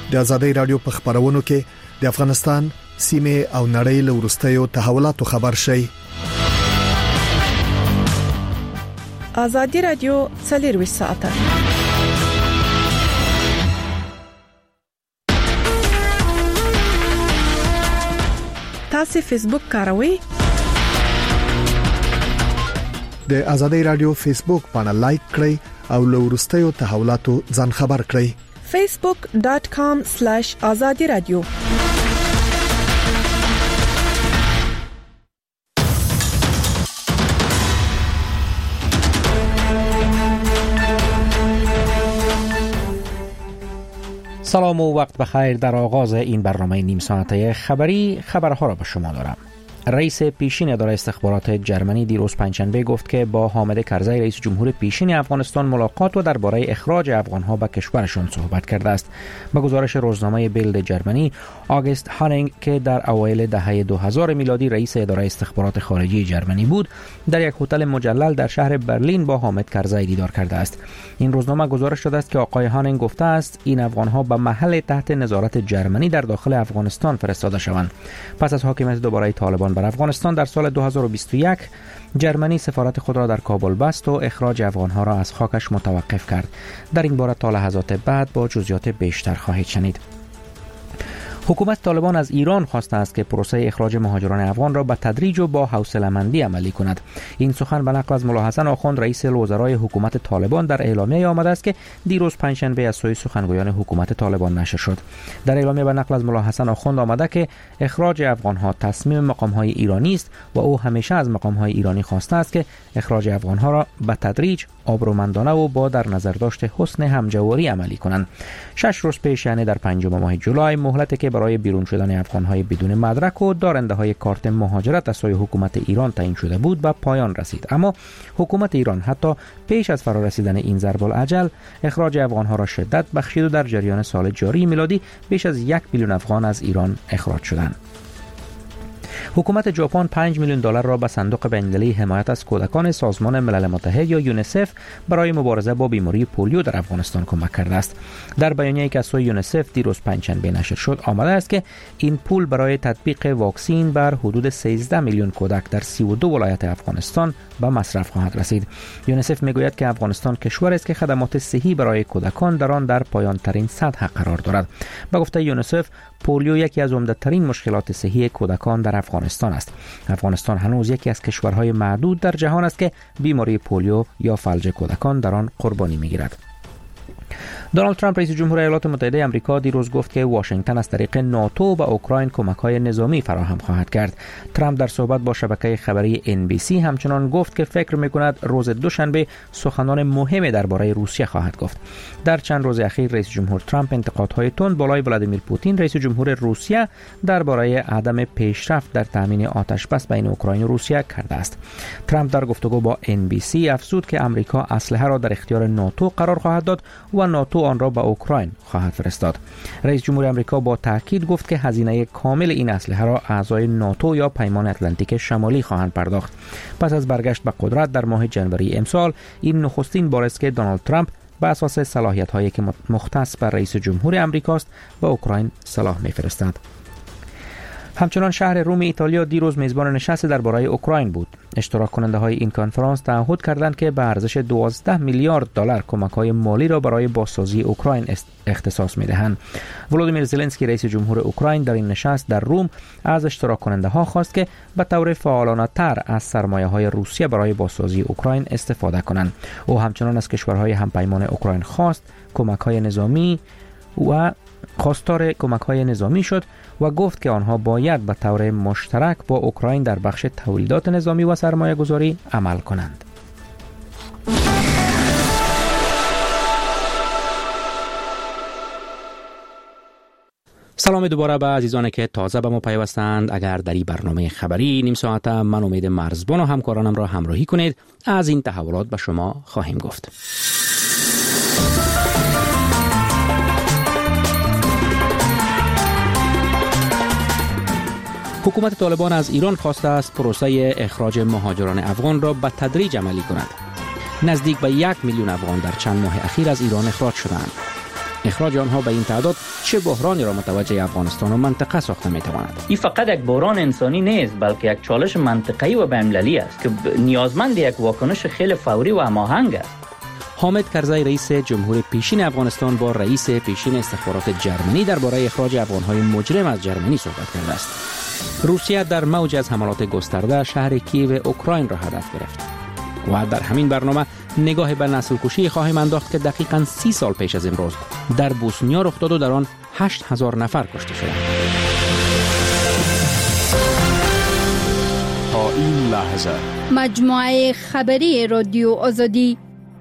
د آزادۍ رادیو په خبرونو کې د افغانستان سیمه او نړۍ له ورستیو تحولاتو خبر شي. آزادۍ رادیو څلور ساعته تاسو فیسبوک کاروئ؟ د آزادۍ رادیو فیسبوک باندې لایک کړئ او له ورستیو تحولاتو ځان خبر کړئ. facebook dot com slash azadi radio. سلام و وقت بخیر. در آغاز این برنامه نیم ساعته خبری خبرها را به شما دارم. رئیس پیشین اداره استخبارات جرمنی دیروز پنجشنبه گفت که با حامد کرزی رئیس جمهور پیشین افغانستان ملاقات و درباره اخراج افغان‌ها به کشورشان صحبت کرده است. به گزارش روزنامه بیلد جرمنی، آگست هانینگ که در اوایل دهه دو هزار میلادی رئیس اداره استخبارات خارجی جرمنی بود، در یک هتل مجلل در شهر برلین با حامد کرزی دیدار کرده است. این روزنامه گزارش داده است که آقای هانینگ گفته است این افغان‌ها به محل تحت نظارت جرمنی در داخل افغانستان فرستاده شوند. پس از حاکمیت دوباره طالبان بر افغانستان در سال دو هزار و بیست و یک، جرمنی سفارت خود را در کابل بست و اخراج افغان‌ها را از خاکش متوقف کرد. در این باره تا لحظات بعد با جزئیات بیشتر خواهید شنید. حکومت طالبان از ایران خواسته است که پروسه اخراج مهاجران افغان را به تدریج و با حوصله‌مندی عملی کند. این سخن به نقل از ملا حسن آخوند رئیس الوزرای حکومت طالبان در اعلامیه آمده است که دیروز پنجشنبه از سوی سخنگویان حکومت طالبان نشر شد. در اعلامیه به نقل از ملا حسن آخوند آمده که اخراج افغان‌ها تصمیم مقام‌های ایرانی است و او همیشه از مقام‌های ایرانی خواسته است که اخراج افغان‌ها را به تدریج، آبرومندانه و با در نظر داشت حسن همجواری عملی کنند. شش روز پیش، یعنی در پنجم ماه جولای، مهلتی که برای بیرون شدن افغان‌های بدون مدرک و دارنده‌های کارت مهاجرت از سوی حکومت ایران تعیین شده بود به پایان رسید. اما حکومت ایران حتی پیش از فرارسیدن این ضرب الاجل اخراج افغان‌ها را شدت بخشید و در جریان سال جاری میلادی بیش از یک میلیون افغان از ایران اخراج شدند. حکومت ژاپن پنج میلیون دلار را به صندوق بین‌المللی حمایت از کودکان سازمان ملل متحد یا یونیسف برای مبارزه با بیماری پولیو در افغانستان کمک کرده است. در بیانیه‌ای که از سوی یونیسف دیروز پنجشنبه نشر شد آمده است که این پول برای تطبیق واکسین بر حدود سیزده میلیون کودک در سی و دو ولایت افغانستان به مصرف خواهد رسید. یونیسف میگوید که افغانستان کشوری است که خدمات صحی برای کودکان در آن در پایان‌ترین سطح قرار دارد. به گفته یونیسف، پولیو یکی از عمده‌ترین مشکلات صحی کودکان در افغانستان است. افغانستان هنوز یکی از کشورهای معدود در جهان است که بیماری پولیو یا فلج کودکان در آن قربانی می‌گیرد. دونالد ترامپ رئیس جمهور ایالات متحده آمریکا دیروز گفت که واشنگتن از طریق ناتو به اوکراین کمک‌های نظامی فراهم خواهد کرد. ترامپ در صحبت با شبکه خبری ان بی سی همچنان گفت که فکر می‌کند روز دوشنبه سخنان مهمی درباره روسیه خواهد گفت. در چند روز اخیر رئیس جمهور ترامپ انتقادهای تند بالای ولادیمیر پوتین رئیس جمهور روسیه درباره عدم پیشرفت در تامین آتش بس بین اوکراین و روسیه کرده است. ترامپ در گفتگو با ان بی سی افزود که آمریکا اسلحه را در اختیار ناتو قرار خواهد داد و ناتو آن را به اوکراین خواهد فرستاد. رئیس جمهور آمریکا با تاکید گفت که هزینه کامل این اسلحه را اعضای ناتو یا پیمان اتلانتیک شمالی خواهند پرداخت. پس از برگشت به قدرت در ماه جنوری امسال، این نخستین بار است که دونالد ترامپ به اساس صلاحیت‌هایی که مختص بر رئیس جمهور آمریکاست به اوکراین سلاح می‌فرستد. همچنان شهر روم ایتالیا دیروز میزبان نشست درباره اوکراین بود. اشتراک کننده های این کنفرانس تعهد کردند که به ارزش دوازده میلیارد دلار کمک های مالی را برای بازسازی اوکراین اختصاص میدهند. ولودیمیر زلنسکی رئیس جمهور اوکراین در این نشست در روم از اشتراک کننده ها خواست که به طور فعالانه تر از سرمایه های روسیه برای بازسازی اوکراین استفاده کنند. او همچنان از کشورهای همپیمان اوکراین خواست کمک های نظامی و خواستار کمک‌های نظامی شد و گفت که آنها باید به طور مشترک با اوکراین در بخش تولیدات نظامی و سرمایه‌گذاری عمل کنند. سلام دوباره به عزیزانی که تازه به ما پیوستند. اگر در این برنامه خبری نیم ساعته من امید مرزبان و همکارانم را همراهی کنید، از این تحولات به شما خواهیم گفت. حکومت طالبان از ایران خواسته است پروسه اخراج مهاجران افغان را به تدریج عملی کند. نزدیک به یک میلیون افغان در چند ماه اخیر از ایران اخراج شدند. اخراج آنها به این تعداد چه بحرانی را متوجه افغانستان و منطقه ساخته می‌تواند؟ این فقط یک بحران انسانی نیست، بلکه یک چالش منطقه‌ای و بین‌المللی است که نیازمند یک واکنش خیلی فوری و هماهنگ است. حامد کرزی رئیس جمهور پیشین افغانستان با رئیس پیشین استخبارات جرمنی درباره اخراج افغان‌های مجرم از جرمنی صحبت کرده است. روسیه در موج از حملات گسترده شهر کییو اوکراین را هدف گرفت. و در همین برنامه نگاه به نسل کشی خواهیم انداخت که دقیقاً سی سال پیش از امروز در بوسنیا رخ داد و در آن هشت هزار نفر کشته شدند. تا این لحظه مجموعه خبری رادیو آزادی.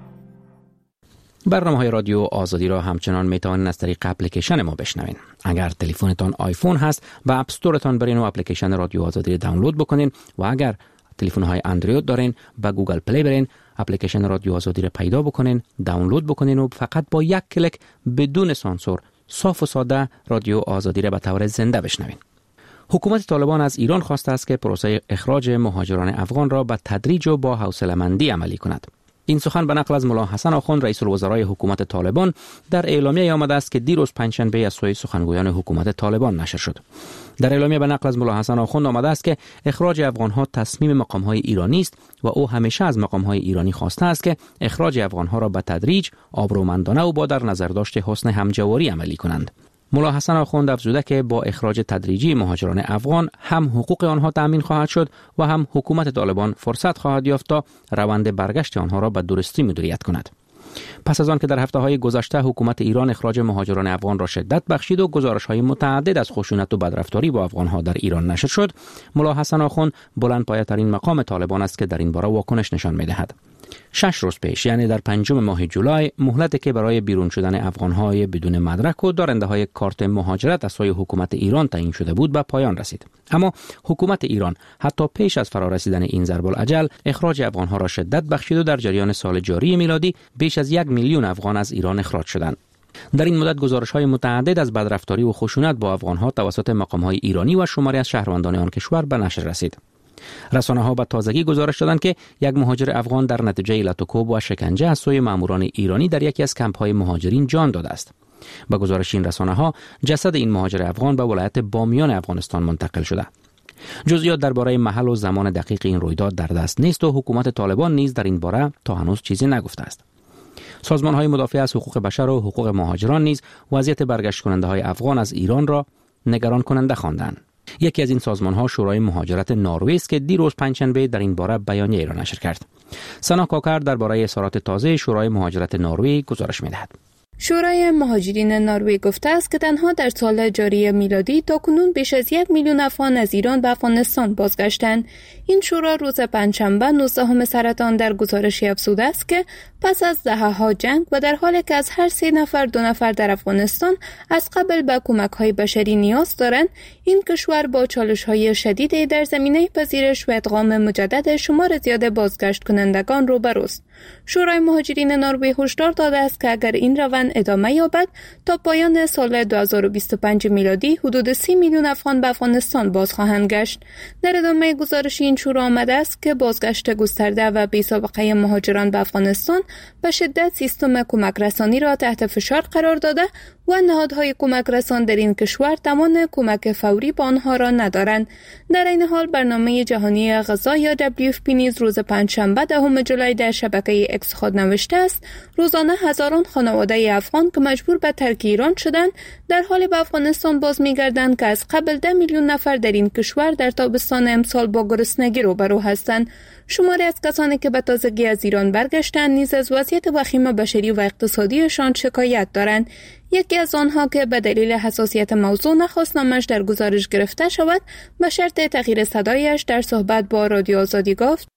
برنامه‌های رادیو آزادی را همچنان میتوانید از طریق اپلیکیشن ما بشنوید. اگر تلفنتان آیفون هست و اپ استورتان برین و اپلیکیشن رادیو آزادی را دانلود بکنین و اگر تلفن‌های اندروید دارین با گوگل پلی برین اپلیکیشن رادیو آزادی را پیدا بکنین، دانلود بکنین و فقط با یک کلیک بدون سانسور صاف و ساده رادیو آزادی را به طور زنده بشنوین. حکومت طالبان از ایران خواسته است که پروسه اخراج مهاجران افغان را به تدریج و با حوصله‌مندی عملی کند. این سخن به نقل از ملا حسن آخوند رئیس الوزرای حکومت طالبان در اعلامیه آمده است که دیروز پنجشنبه از سوی سخنگویان حکومت طالبان نشر شد. در اعلامیه به نقل از ملا حسن آخوند آمده است که اخراج افغان‌ها تصمیم مقام‌های ایرانی است و او همیشه از مقام‌های ایرانی خواسته است که اخراج افغان‌ها را به تدریج، آبرومندانه و با در نظر داشت حسن همجواری عملی کنند. ملا حسن آخوند افزوده که با اخراج تدریجی مهاجران افغان هم حقوق آنها تأمین خواهد شد و هم حکومت طالبان فرصت خواهد یافت تا روند برگشت آنها را به درستی مدیریت کند. پس از آن که در هفته‌های گذشته حکومت ایران اخراج مهاجران افغان را شدت بخشید و گزارش‌های متعدد از خشونت و بدرفتاری با افغان‌ها در ایران نشر شد، ملا حسن آخوند بلندپایه‌ترین مقام طالبان است که در این باره واکنش نشان می‌دهد. شش روز پیش یعنی در پنجم ماه جولای مهلتی که برای بیرون شدن افغان‌های بدون مدرک و دارنده‌های کارت مهاجرت از سوی حکومت ایران تعیین شده بود به پایان رسید. اما حکومت ایران حتی پیش از فرارسیدن این ضرب الاجل اخراج افغان‌ها را شدت بخشید و در جریان سال جاری میلادی بیش از یک میلیون افغان از ایران اخراج شدند. در این مدت گزارش‌های متعدد از بدرفتاری و خشونت با افغان‌ها توسط مقام‌های ایرانی و شماری از شهروندان آن کشور به نشر رسید. رسانه‌ها به تازگی گزارش دادند که یک مهاجر افغان در نتیجه لطوکوب و شکنجه از سوی ماموران ایرانی در یکی از کمپ‌های مهاجرین جان داده است. با گزارش این رسانه‌ها جسد این مهاجر افغان به ولایت بامیان افغانستان منتقل شده. جزئیات درباره محل و زمان دقیق این رویداد در دست نیست و حکومت طالبان نیز در این باره تا هنوز چیزی نگفته است. سازمان‌های مدافع از حقوق بشر و حقوق مهاجران نیز وضعیت برگشت کننده‌های افغان از ایران را نگران کننده خواندند. یکی از این سازمان‌ها شورای مهاجرت نروژ است که دیروز پنجشنبه در این باره بیانیه را نشر کرد. سنا کاکر درباره اظهارات تازه شورای مهاجرت نروژ گزارش می‌دهد. شورای مهاجرین نروژ گفته است که تنها در سال جاری میلادی تاکنون بیش از یک میلیون افغان از ایران به افغانستان بازگشتند. این شورا روز پنجشنبه نوزدهم سرطان در گزارشی افزوده است که پس از دهه‌ها جنگ و در حالی که از هر سه نفر دو نفر در افغانستان از قبل به کمک‌های بشری نیاز دارند، این کشور با چالش‌های شدیدی در زمینه پذیرش و ادغام مجدد شمار زیاد بازگشت کنندگان روبروست. شورای مهاجرین نروژ هشدار داده است که اگر این روند ادامه یابد تا پایان سال دو هزار و بیست و پنج میلادی حدود سی میلیون افغان به افغانستان باز خواهند گشت. در ادامه گزارش این شورا آمده است که بازگشت گسترده و بی‌سابقه مهاجران به افغانستان به شدت سیستم کمک رسانی را تحت فشار قرار داده و نهادهای کمک رسان در این کشور توان کمک فوری به آنها را ندارند. در این حال برنامه جهانی غذا یا دبلیو اف پی نیز روز پنجشنبه دهم جولای در شبکه اکس خود نوشته است روزانه هزاران خانواده افغان که مجبور به ترک ایران شدند در حال به افغانستان باز می‌گردند که از قبل ده میلیون نفر در این کشور در تابستان امسال با گرسنگی روبرو هستند. شماری از کسانی که به تازگی از ایران برگشتند نیز از وضعیت وخیم بشری و اقتصادیشان شکایت دارند. یکی از آنها که به دلیل حساسیت موضوع نخواست نامش در گزارش گرفته شود به شرط تغییر صدایش در صحبت با رادیو آزادی گفت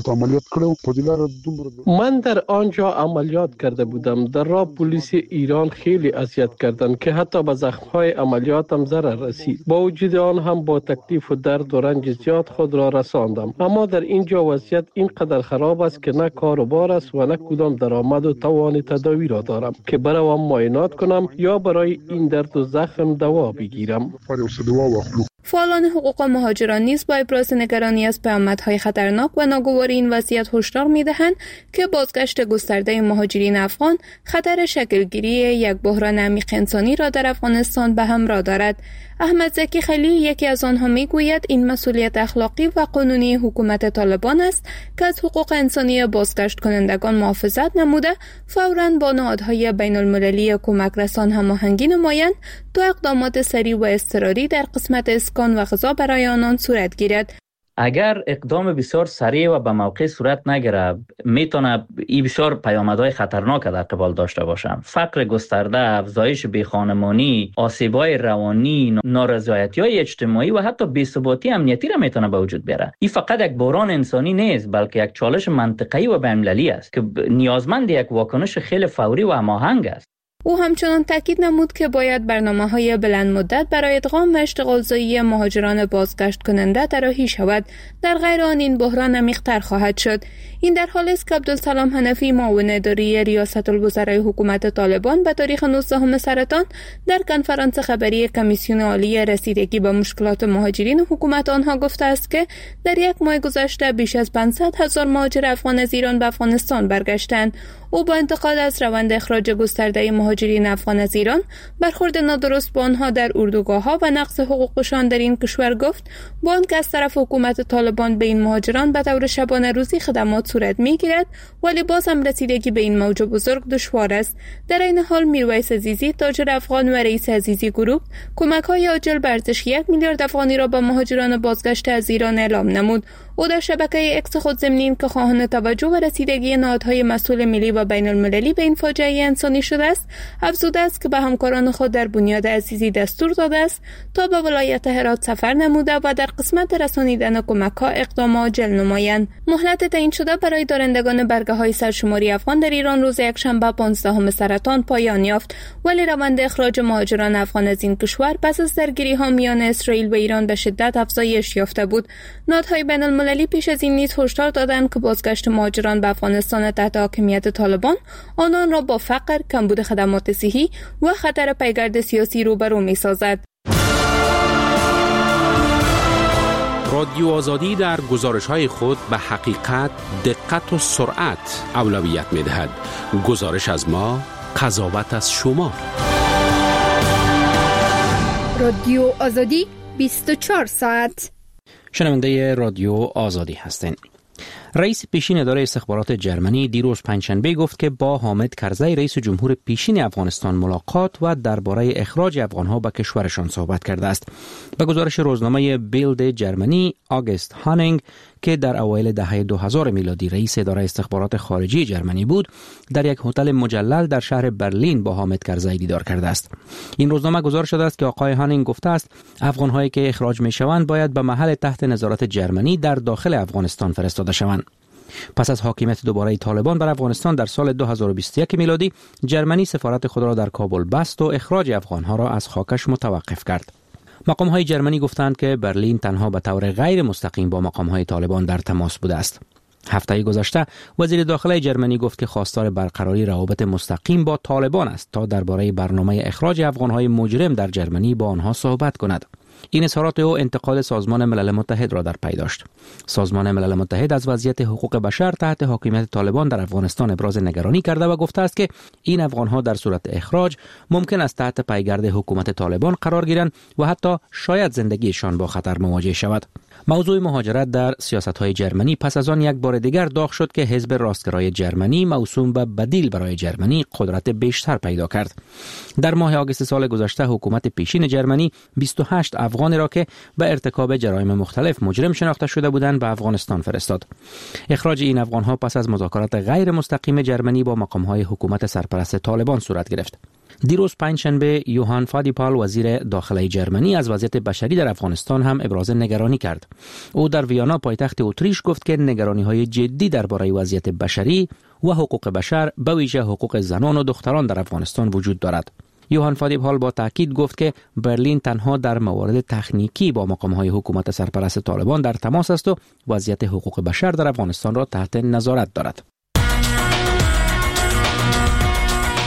من در آنجا عملیات کرده بودم. در راه پلیس ایران خیلی اذیت کردند که حتی به زخم‌های عملیاتم ضرر رسید. با وجود آن هم با تکلیف و درد و رنج زیاد خود را رساندم. اما در اینجا وضعیت اینقدر خراب است که نه کار و بار است و نه کدام درآمد و توان تداوی را دارم که بروم معاینات کنم یا برای این درد و زخم دوا بگیرم. فعالان حقوق مهاجران نیز با ابراز نگرانی از پیامدهای خطرناک و ناگوار این وضعیت هشدار می‌دهند که بازگشت گسترده مهاجرین افغان خطر شکلگیری یک بحران عمیق انسانی را در افغانستان به همراه دارد. احمد زکی خلیل یکی از آنها میگوید این مسئولیت اخلاقی و قانونی حکومت طالبان است که از حقوق انسانی بازگشت کنندگان محافظت نموده فوراً با نهادهای بین المللی کمک رسان هماهنگی نمایند تا اقدامات سریع و اضطراری در قسمت اسکان و غذا برای آنان صورت گیرد. اگر اقدام بسیار سریع و به موقع صورت نگیره میتونه این بسیار پیامدهای خطرناک در قبال داشته باشه. فقر گسترده، افزایش بیخانمانی، آسیب‌های روانی، نارضایتی‌های اجتماعی و حتی بی‌ثباتی امنیتی را میتونه به وجود بیاره. این فقط یک بحران انسانی نیست بلکه یک چالش منطقه‌ای و بین‌المللی است که نیازمند یک واکنش خیلی فوری و هماهنگ است. او همچنان تاکید نمود که باید برنامه‌های بلند مدت برای ادغام و اشتغالزایی مهاجران بازگشت کننده طراحی شود، در غیر آن این بحران عمیق‌تر خواهد شد. این در حالی است که عبدالسلام حنفی معاون اداری ریاست الوزرای حکومت طالبان به تاریخ نوزدهم سرطان در کنفرانس خبری کمیسیون عالی رسیدگی به مشکلات مهاجرین حکومت آنها گفته است که در یک ماه گذشته بیش از پانصد هزار مهاجر افغان از ایران به افغانستان برگشتند. او با انتقاد از روند اخراج گسترده مهاجرین افغان از ایران، برخورد نادرست با آنها در اردوگاه‌ها و نقض حقوقشان در این کشور گفت با آنکه از طرف حکومت طالبان به این مهاجران به طور شبانه روزی خدمات صورت می‌گیرد ولی باز هم رسیدگی به این موج بزرگ دشوار است. در این حال میرویس عزیزی تاجر افغان و رئیس عزیزی گروپ کمک‌های عاجل به ارزش یک میلیارد افغانی را به مهاجران بازگشته از ایران اعلام نمود. او در شبکه اکس خود ضمن که خواهان توجه و رسیدگی نهادهای مسئول ملی و بین المللی به این فاجعه انسانی شده است، افزوده است که به همکاران خود در بنیاد عزیزی دستور داده است تا به ولایت هرات سفر نموده و در قسمت رسانیدن کمک‌ها اقدام عاجل نمایند. مهلت تعیین شده برای دارندگان برگه‌های سرشماری افغان در ایران روز یکشنبه پانزدهم سرطان پایان یافت، ولی روند اخراج مهاجران افغان از این کشور پس از درگیری‌ها میان اسرائیل و ایران به شدت افزایش یافته بود. نهادهای بین المللی پیش از این نیز هشدار دادند که بازگشت مهاجران به افغانستان تحت حاکمیت طالبان آنان را با فقر، کمبود خدمات صحی و خطر پیگرد سیاسی روبرو می‌سازد. رادیو آزادی در گزارش‌های خود به حقیقت، دقت و سرعت اولویت می‌دهد. گزارش از ما، قضاوت از شما. رادیو آزادی بیست و چهار ساعت. شنونده رادیو آزادی هستین. رئیس پیشین اداره استخبارات جرمنی دیروز پنجشنبه گفت که با حامد کرزی رئیس جمهور پیشین افغانستان ملاقات و درباره اخراج افغانها به کشورشان صحبت کرده است. به گزارش روزنامه بیلد جرمنی، آگست هانینگ که در اوایل دهه دو هزار میلادی رئیس اداره استخبارات خارجی جرمنی بود، در یک هتل مجلل در شهر برلین با حامد کرزی دیدار کرده است. این روزنامه گزارش داده است که آقای هانینگ گفته است افغان‌هایی که اخراج می‌شوند باید به محل تحت نظارت جرمنی در داخل افغانستان فرستاده شوند. پس از حاکمیت دوباره طالبان بر افغانستان در سال دو هزار و بیست و یک میلادی، جرمنی سفارت خود را در کابل بست و اخراج افغان‌ها را از خاکش متوقف کرد. مقام‌های جرمنی گفتند که برلین تنها به طور غیر مستقیم با مقام‌های طالبان در تماس بوده است. هفته گذشته وزیر داخله جرمنی گفت که خواستار برقراری روابط مستقیم با طالبان است تا درباره برنامه اخراج افغان‌های مجرم در جرمنی با آنها صحبت کند. این اظهارات او انتقاد سازمان ملل متحد را در پی داشت. سازمان ملل متحد از وضعیت حقوق بشر تحت حاکمیت طالبان در افغانستان ابراز نگرانی کرده و گفته است که این افغان‌ها در صورت اخراج ممکن است تحت پیگرد حکومت طالبان قرار گیرند و حتی شاید زندگیشان با خطر مواجه شود. موضوع مهاجرت در سیاست‌های جرمنی پس از آن یک بار دیگر داغ شد که حزب راستگرای جرمنی موسوم به بدیل برای جرمنی قدرت بیشتر پیدا کرد. در ماه آگوست سال گذشته حکومت پیشین جرمنی بیست و هشت افغانی را که به ارتکاب جرایم مختلف مجرم شناخته شده بودند به افغانستان فرستاد. اخراج این افغان‌ها پس از مذاکرات غیر مستقیم جرمنی با مقام‌های حکومت سرپرست طالبان صورت گرفت. دیروز پنجشنبه یوهان فادیپال وزیر داخله جرمنی از وضعیت بشری در افغانستان هم ابراز نگرانی کرد. او در ویانا پایتخت اتریش گفت که نگرانی‌های جدی درباره وضعیت بشری و حقوق بشر به ویژه حقوق زنان و دختران در افغانستان وجود دارد. یوهان فادیپال با تاکید گفت که برلین تنها در موارد تکنیکی با مقام‌های حکومت سرپرست طالبان در تماس است و وضعیت حقوق بشر در افغانستان را تحت نظارت دارد.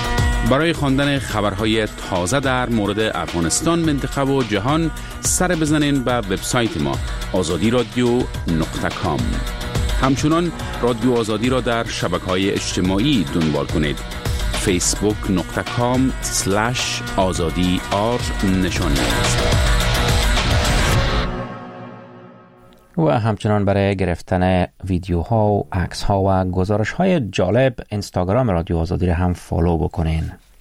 برای خواندن خبرهای تازه در مورد افغانستان، منطقه و جهان سر بزنین به وبسایت ما آزادی رادیو نقطه کام. همچنان رادیو آزادی را در شبکه‌های اجتماعی دنبال کنید. فیسبوک نقطه کام سلش آزادی آر نشانی است. و همچنان برای گرفتن ویدیوها و عکس‌ها و گزارش‌های جالب اینستاگرام رادیو آزادی را هم فالو بکنین.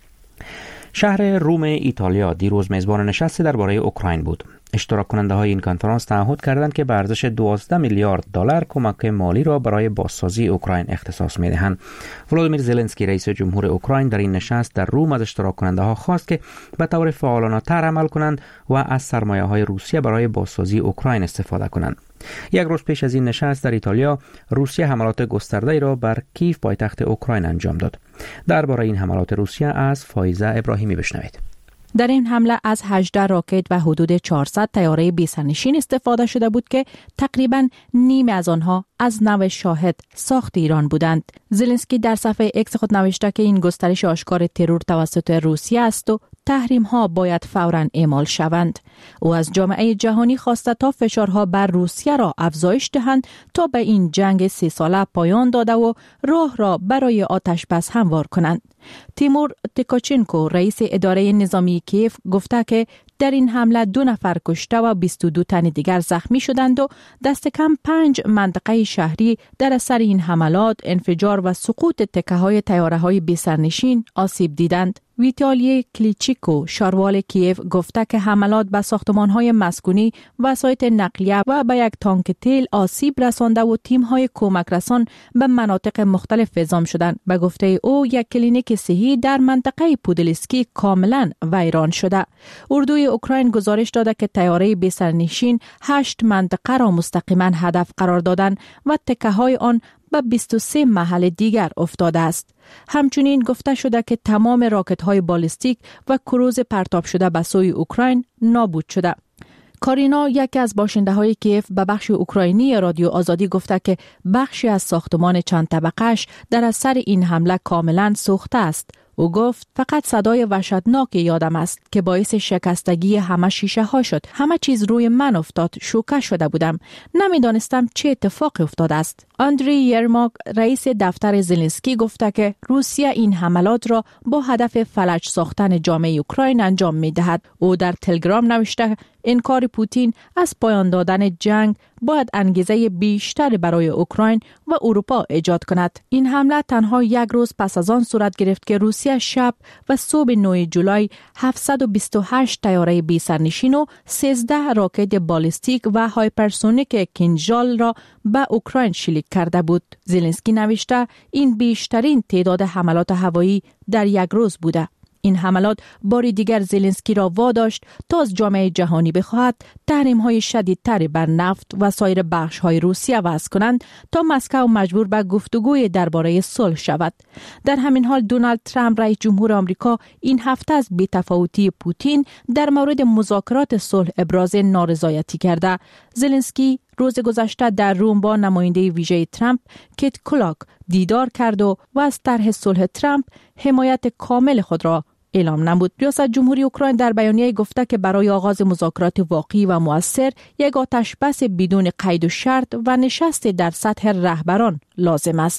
شهر روم ایتالیا دیروز میزبان نشستی درباره اوکراین بود. اشتراک کننده های این کنفرانس تعهد کردند که به ارزش دوازده میلیارد دلار کمک مالی را برای بازسازی اوکراین اختصاص می‌دهند. ولادیمیر زلنسکی رئیس جمهور اوکراین در این نشست در روم از اشتراک کننده ها خواست که به طور فعالانه‌تر عمل کنند و از سرمایه‌های روسیه برای بازسازی اوکراین استفاده کنند. یک روز پیش از این نشست در ایتالیا، روسیه حملات گسترده‌ای را بر کیف پایتخت اوکراین انجام داد. درباره این حملات روسیه از فایزه ابراهیمی بشنوید. در این حمله از هجده راکت و حدود چهارصد طیاره بی‌سرنشین استفاده شده بود که تقریباً نیمی از آنها از نوع شاهد ساخت ایران بودند. زلنسکی در صفحه اکس خود نوشته که این گسترش آشکار ترور توسط روسیه است و تحریم ها باید فوراً اعمال شوند. او از جامعه جهانی خواسته تا فشارها بر روسیه را افزایش دهند تا به این جنگ سی ساله پایان داده و راه را برای آتش بس هموار کنند. تیمور تیکاچنکو رئیس اداره نظامی کیف گفته که در این حمله دو نفر کشته و بیست و دو تن دیگر زخمی شدند و دست کم پنج منطقه شهری در اثر این حملات، انفجار و سقوط تکه‌های طیاره‌های بی‌سرنشین آسیب دیدند. ویتالی کلیچیکو شاروال کیف گفته که حملات به ساختمان‌های مسکونی، وسایط نقلیه و به یک تانک تیل آسیب رسانده و تیم‌های کمک رسان به مناطق مختلف اعزام شدند. به گفته او یک کلینیک صحی در منطقه پودلسکی کاملا ویران شده. اردوی اوکراین گزارش داده که طیاره بی‌سرنشین هشت منطقه را مستقیما هدف قرار دادند و تکه‌های آن به بیست و سه محل دیگر افتاده است. همچنین گفته شده که تمام راکت‌های بالستیک و کروز پرتاب شده به سوی اوکراین نابود شده. کارینا یکی از باشنده‌های کیف به بخش اوکراینی رادیو آزادی گفته که بخشی از ساختمان چند طبقه‌اش در اثر این حمله کاملا سوخته است. او گفت فقط صدای وحشتناک یادم است که باعث شکستگی همه شیشه ها شد. همه چیز روی من افتاد. شوکه شده بودم. نمیدانستم چه اتفاقی افتاده است. آندری یرماک رئیس دفتر زلنسکی گفته که روسیه این حملات را با هدف فلج ساختن جامعه اوکراین انجام می دهد. او در تلگرام نوشته انکار پوتین از پایان دادن جنگ باید انگیزه بیشتر برای اوکراین و اروپا ایجاد کند. این حمله تنها یک روز پس از آن صورت گرفت که روسیه شب و صبح نهم جولای هفتصد و بیست و هشت طیاره بی‌سرنشین و سیزده راکت بالستیک و هایپرسونیک کینژال را به اوکراین شلیک کرده بود. زلنسکی نوشته این بیشترین تعداد حملات هوایی در یک روز بوده. این حملات باری دیگر زلنسکی را واداشت تا از جامعه جهانی بخواهد تحریم‌های شدیدتری بر نفت و سایر بخش‌های روسیه وضع کنند تا مسکو مجبور به گفتگوی درباره صلح شود. در همین حال دونالد ترامپ رئیس جمهور آمریکا این هفته از بی‌تفاوتی پوتین در مورد مذاکرات صلح ابراز نارضایتی کرده. زلنسکی روز گذشته در روم با نماینده ویژه ترامپ کیت کلاک دیدار کرد و از طرح صلح ترامپ حمایت کامل خود را اعلام نمود. ریاست جمهوری اوکراین در بیانیه گفته که برای آغاز مذاکرات واقعی و مؤثر یک آتش بس بدون قید و شرط و نشست در سطح رهبران لازم است.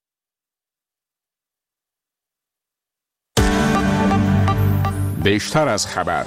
بیشتر از خبر.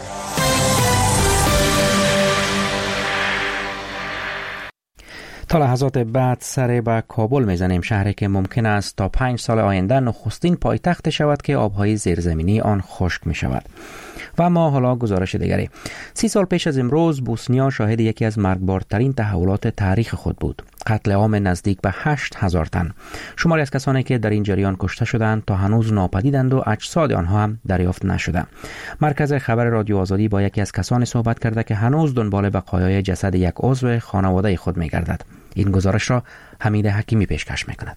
تا لحظات بعد سر به کابل میزنیم، شهری که ممکن است تا پنج سال آینده نخستین پایتخت شود که آبهای زیرزمینی آن خشک می شود. و اما حالا گزارش دیگری. سی سال پیش از امروز بوسنیا شاهد یکی از مرگبارترین تحولات تاریخ خود بود. قتل عام نزدیک به هشت هزار تن. شماری از کسانی که در این جریان کشته شدند تا هنوز ناپدیدند و اجساد آنها هم دریافت نشده. مرکز خبر رادیو آزادی با یکی از کسانی صحبت کرده که هنوز دنبال بقایای جسد یک عضو خانواده خود می‌گردد. این گزارش را حمید حکیمی پیشکش می‌کند.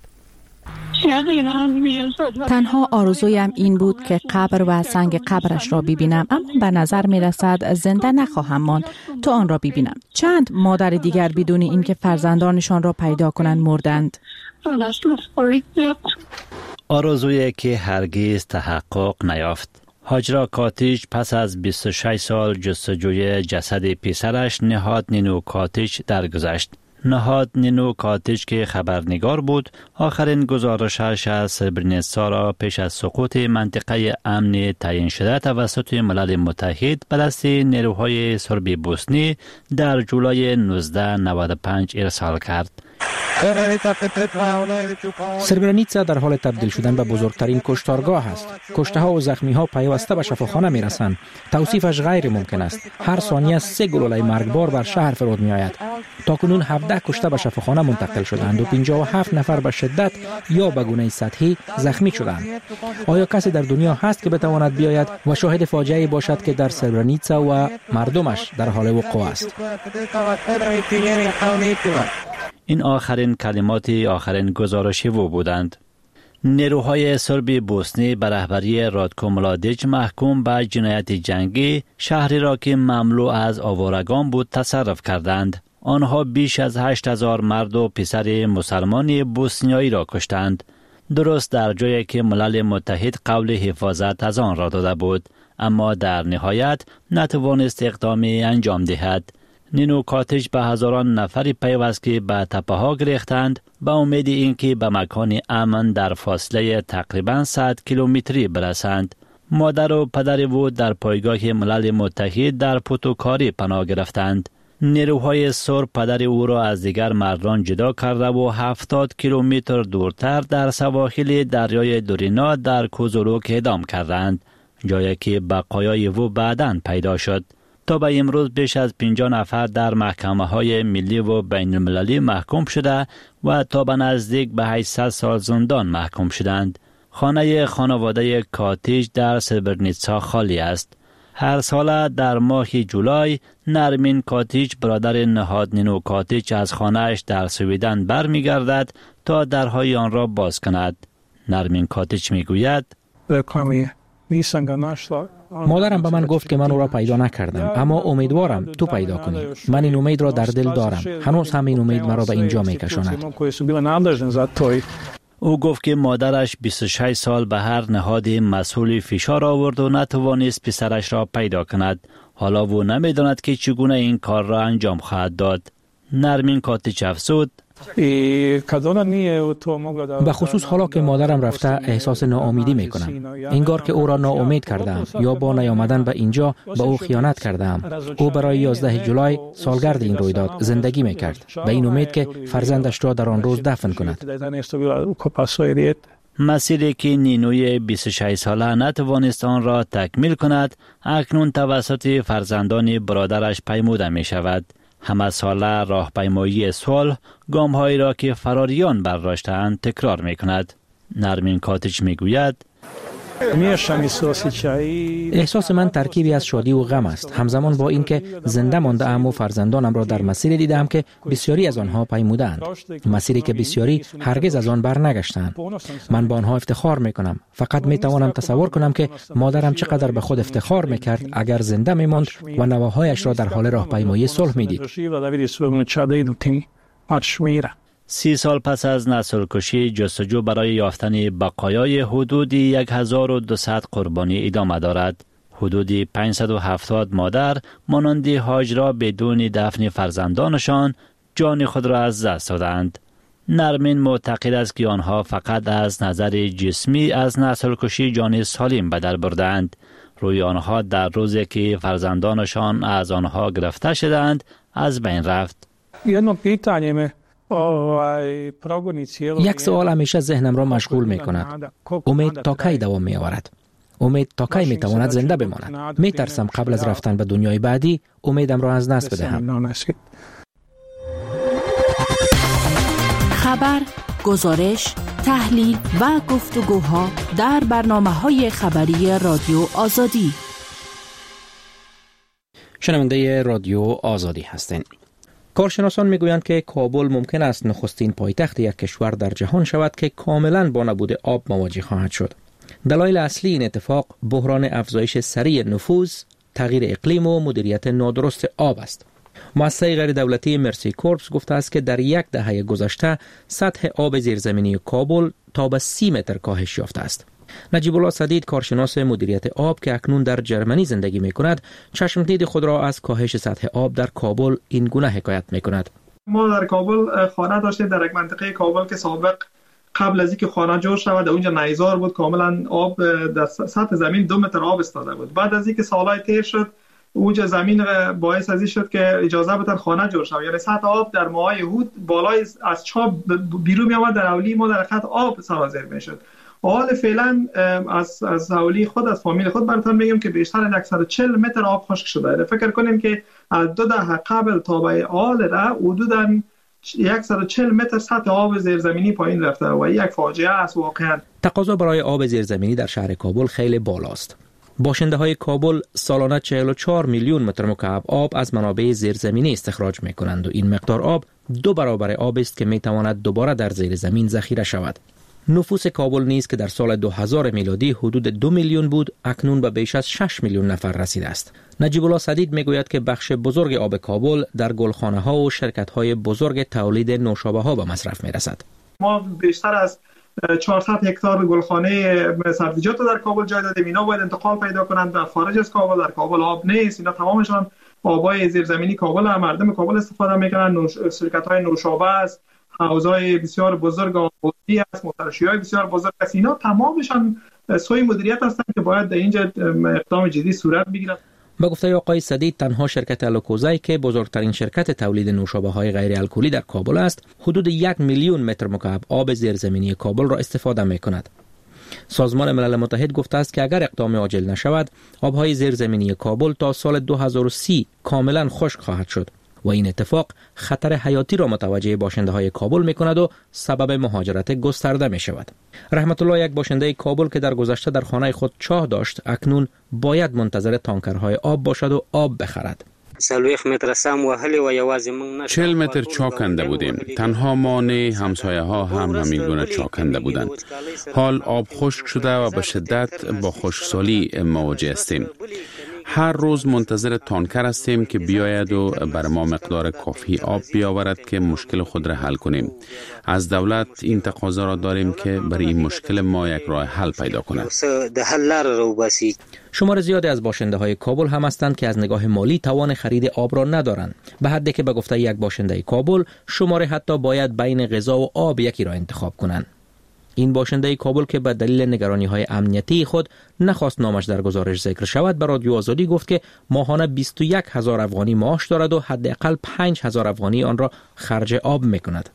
تنها آرزویم این بود که قبر و سنگ قبرش را ببینم، اما به نظر می رسد زنده نخواهم ماند تا آن را ببینم. چند مادر دیگر بدون اینکه فرزندانشان را پیدا کنند مردند. آرزویی که هرگز تحقق نیافت. هاجرا کاتیچ پس از بیست و شش سال جستجوی جسد پسرش نهاد نینو کاتیچ درگذشت. نهاد نینو کاتیچ که خبرنگار بود، آخرین گزارشش از سربرینیتسا را پیش از سقوط منطقه امن تعیین شده توسط ملل متحد به دست نیروهای سرب بوسنی در جولای نوزده نود و پنج ارسال کرد. سربرینیتسا در حال تبدیل شدن به بزرگترین کشتارگاه است. کشته ها و زخمی ها پیوسته به شفاخانه می رسند. توصیفش غیر ممکن است. هر ثانیه سه گلوله مرگبار بر شهر فرود می آید. تاکنون هفده کشته به شفاخانه منتقل شدند و پنجاه و هفت نفر به شدت یا به گونه سطحی زخمی شدند. آیا کسی در دنیا هست که بتواند بیاید و شاهد فاجعه‌ای باشد که در سربرینیتسا و مردمش در حال وقوع است؟ این آخرین کلمات آخرین گزارش او بودند. نیروهای سرب بوسنی به رهبری رادکو ملادیچ محکوم به جنایت جنگی شهری را که مملو از آوارگان بود تصرف کردند. آنها بیش از هشت هزار مرد و پسر مسلمانی بوسنیایی را کشتند. درست در جایی که ملل متحد قول حفاظت از آن را داده بود، اما در نهایت نتوانست اقدامی انجام دهد. نینو کاتیچ به هزاران نفری پیوست که به تپه ها گریختند به امید اینکه به مکان امن در فاصله تقریبا صد کیلومتری برسند. مادر و پدر او در پایگاه ملل متحد در پوتوکاری پناه گرفتند. نیروهای سرب پدر او را از دیگر مردان جدا کرده و هفتاد کیلومتر دورتر در سواحل دریای دورینا در کوزولوک اعدام کردند، جایی که بقایای او بعداً پیدا شد. تا به امروز بیش از پنجاه نفر در محکمه های ملی و بین المللی محکوم شده و تا به نزدیک به هشتصد سال زندان محکوم شدند. خانه خانواده کاتیچ در سربرینیتسا خالی است. هر سال در ماه جولای نرمین کاتیچ برادر نهاد نینو کاتیچ از خانه‌اش در سویدن برمیگردد تا درهای آن را باز کند. نرمین کاتیچ میگوید: مادرم به من گفت که من او را پیدا نکردم، اما امیدوارم تو پیدا کنی. من این امید را در دل دارم. هنوز هم این امید مرا به اینجا میکشاند. او گفت که مادرش بیست و شش سال به هر نهاد مسئول فشار آورد و نتوانست پسرش را پیدا کند. حالا او نمیداند که چگونه این کار را انجام خواهد داد. نرمین کاتیچ افزود: به خصوص حالا که مادرم رفته احساس ناامیدی می کنم. انگار که او را ناامید کردم یا با نیامدن به اینجا به او خیانت کردم. او برای یازده جولای سالگرد این رویداد زندگی می کرد به این امید که فرزندش را در آن روز دفن کند. مسیری که نینوی بیست و شش ساله نتوانست آن را تکمیل کند اکنون توسط فرزندان برادرش پیموده می شود. همه ساله راهپیمایی صلح گام‌هایی را که فراریان برداشتند تکرار می‌کند. نرمین کاتیچ می‌گوید: احساس من ترکیبی از شادی و غم است، همزمان با اینکه زنده مانده ام و فرزندانم را در مسیری دیدم که بسیاری از آنها پیمودند، مسیری که بسیاری هرگز از آن برنگشتند. من با آنها افتخار میکنم. فقط میتوانم تصور کنم که مادرم چقدر به خود افتخار میکرد اگر زنده میماند و نواهایش را در حال راهپیمایی صلح میدید. سی سال پس از نسل کشی، جستجو برای یافتن بقایای حدود هزار و دویست قربانی ادامه دارد. حدود پانصد و هفتاد مادر مانند هاجرا بدون دفن فرزندانشان جان خود را از دست دادند. نرمین معتقد است که آنها فقط از نظر جسمی از نسل کشی جان سالم به در بردند. روی آنها در روزی که فرزندانشان از آنها گرفته شدند از بین رفت. یک سوال همیشه ذهنم را مشغول می کند. امید تا کی دوام می آورد؟ امید تا کی می تواند زنده بماند؟ می ترسم قبل از رفتن به دنیای بعدی امیدم را از دست بدهم. خبر، گزارش، تحلیل و گفتگوها در برنامه‌های خبری رادیو آزادی. شنونده رادیو آزادی هستند. کارشناسان میگویند که کابل ممکن است نخستین پایتخت یک کشور در جهان شود که کاملا با نبود آب مواجه خواهد شد. دلایل اصلی این اتفاق بحران افزایش سریع نفوذ، تغییر اقلیم و مدیریت نادرست آب است. مؤسسه غیر دولتی مرسی کورپس گفته است که در یک دهه گذشته سطح آب زیرزمینی کابل تا به سی متر کاهش یافته است. نجیب الله سدید، کارشناس مدیریت آب که اکنون در جرمنی زندگی می کند، چشمدید خود را از کاهش سطح آب در کابل این گونه حکایت می کند. ما در کابل خانه داشتیم، در یک منطقه کابل که سابق قبل از اینکه خانه جور شود اونجا نیزار بود، کاملا آب در سطح زمین دو متر آب استاده بود. بعد از اینکه سالهای تیر شد اونجا زمین باعث ازی شد که اجازه بدن خانه جور شود، یعنی سطح آب در ماهای هود بالای از چاه بیرون می آمد، در اولی ما در خط آب سرازیر می شد. حال فعلا از از حوالی خود از فامیل خود براتون میگم که بیشتر از صد و چهل متر آب خشک شده. فکر کنیم که از دو دهه قبل تا به حال را حدوداً صد و چهل متر سطح آب زیرزمینی پایین رفته و یک فاجعه است واقعا. تقاضا برای آب زیرزمینی در شهر کابل خیلی بالاست. باشنده های کابل سالانه چهل و چهار میلیون متر مکعب آب از منابع زیرزمینی استخراج می کنند و این مقدار آب دو برابر آب است که می تواند دوباره در زیر زمین ذخیره شود. نفوس کابل نیز که در سال دو هزار میلادی حدود دو میلیون بود، اکنون به بیش از شش میلیون نفر رسیده است. نجیب الله سدید میگوید که بخش بزرگ آب کابل در گلخانه ها و شرکت های بزرگ تولید نوشابه ها به مصرف میرسد. ما بیشتر از چهارصد هکتار گلخانه سبزیجات در کابل جای دادیم. اینا باید انتقال پیدا کنند در خارج از کابل. در کابل آب نیست. اینا تمامشان آبای زیرزمینی کابل هم مردم کابل استفاده میکنن. نوش... شرکت های نوشابه است، حوضای بسیار بزرگ آبی است، مترشی‌های بسیار بزرگ است. اینا تمامشان سوی مدیریت هستند که باید در اینجا اقدام جدی صورت بگیرد. با گفته آقای سدید، تنها شرکت الوکوزای که بزرگترین شرکت تولید نوشابه‌های غیر الکلی در کابل است، حدود یک میلیون متر مکعب آب زیرزمینی کابل را استفاده می‌کند. سازمان ملل متحد گفته است که اگر اقدام عاجل نشود، آب‌های زیرزمینی کابل تا سال دو هزار و سی کاملا خشک خواهد شد و این اتفاق خطر حیاتی را متوجه باشنده های کابل می کند و سبب مهاجرت گسترده می شود. رحمت الله، یک باشنده کابل که در گذشته در خانه خود چاه داشت، اکنون باید منتظر تانکرهای آب باشد و آب بخرد. چهل متر چاه کنده بودیم. تنها ما نه، همسایه ها هم همین گونه چاه کنده بودند. حال آب خشک شده و به شدت با خشکسالی مواجه هستیم. هر روز منتظر تانکر هستیم که بیاید و بر ما مقدار کافی آب بیاورد که مشکل خود را حل کنیم. از دولت این تقاضا را داریم که برای این مشکل ما یک راه حل پیدا کند. شمار زیادی از باشنده های کابل هم هستند که از نگاه مالی توان خرید آب را ندارند، به حدی که به گفته یک باشنده کابل شماره حتی باید بین غذا و آب یکی را انتخاب کنند. این باشنده کابل که به دلیل نگرانی‌های امنیتی خود نخواست نامش در گزارش ذکر شود، به رادیو آزادی گفت که ماهانه بیست و یک هزار افغانی معاش دارد و حداقل پنج هزار افغانی آن را خرج آب می‌کند.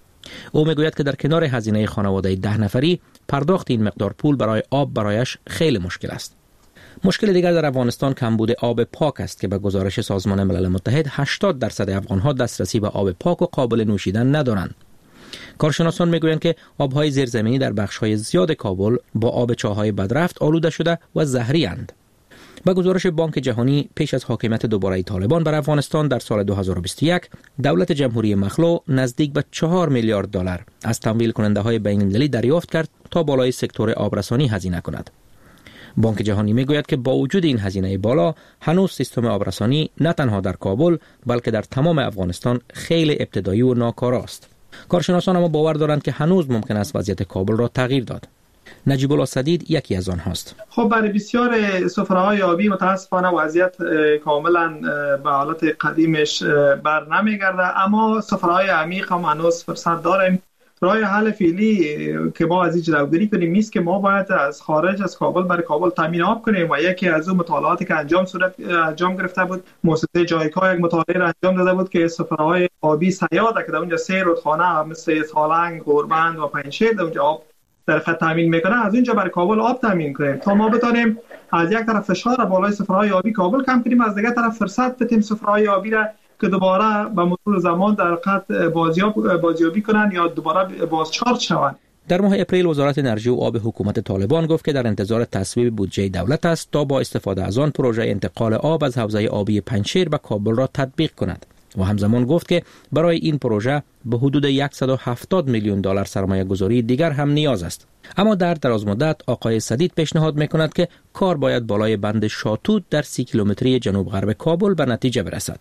او میگوید که در کنار هزینه خانواده ده نفری، پرداخت این مقدار پول برای آب برایش خیلی مشکل است. مشکل دیگر در افغانستان کمبود آب پاک است که به گزارش سازمان ملل متحد هشتاد درصد افغان‌ها دسترسی به آب پاک و قابل نوشیدن ندارند. کارشناسان میگویند که آب‌های زیرزمینی در بخش‌های زیاد کابل با آب چاه‌های بدرفت آلوده شده و زهری اند. با گزارش بانک جهانی، پیش از حاکمیت دوباره طالبان بر افغانستان در سال دو هزار و بیست و یک، دولت جمهوری مخلوع نزدیک به چهار میلیارد دلار از تمویل کننده‌های بین‌المللی دریافت کرد تا بالای سکتور آبرسانی هزینه کند. بانک جهانی میگوید که با وجود این هزینه بالا، هنوز سیستم آبرسانی نه تنها در کابل بلکه در تمام افغانستان خیلی ابتدایی و ناکارا است. کارشناسان اما باور دارند که هنوز ممکن است وضعیت کابل را تغییر داد. نجیب الله سدید یکی از آنهاست. خب برای بسیار سفره‌های آبی متاسفانه وضعیت کاملا به حالت قدیمش بر نمیگرده، اما سفره‌های عمیق هم هنوز فرصت داریم. راه حل فعلی که ما از این جلوگیری کنیم نیست که ما باید از خارج از کابل برای کابل تامین آب کنیم و یکی از اون مطالعاتی که انجام صورت انجام گرفته بود، مؤسسه جایکا یک مطالعه را انجام داده بود که سفرهای آبی سیاده که در اونجا سه رودخانه مثل سالنگ، گوربند و پنجشیر در اونجا آب در خط تامین میکنه، از اونجا برای کابل آب تامین کنیم تا ما بتونیم از یک طرف فشار بالای سفرهای آبی کابل کم کنیم، از دیگر طرف فرصت بدیم سفرهای آبی را که دوباره به مرور زمان در حقیقت بازیاب بازیابی کنند یا دوباره بازچارج شوند. در ماه اپریل وزارت انرژی و آب حکومت طالبان گفت که در انتظار تصویب بودجه دولت است تا با استفاده از آن پروژه انتقال آب از حوزه آبی پنجشیر به کابل را تطبیق کند و همزمان گفت که برای این پروژه به حدود صد و هفتاد میلیون دلار سرمایه گذاری دیگر هم نیاز است. اما در دراز مدت آقای سدید پیشنهاد میکند که کار باید بالای بند شاتوت در سی کیلومتری جنوب غرب کابل به نتیجه برسد.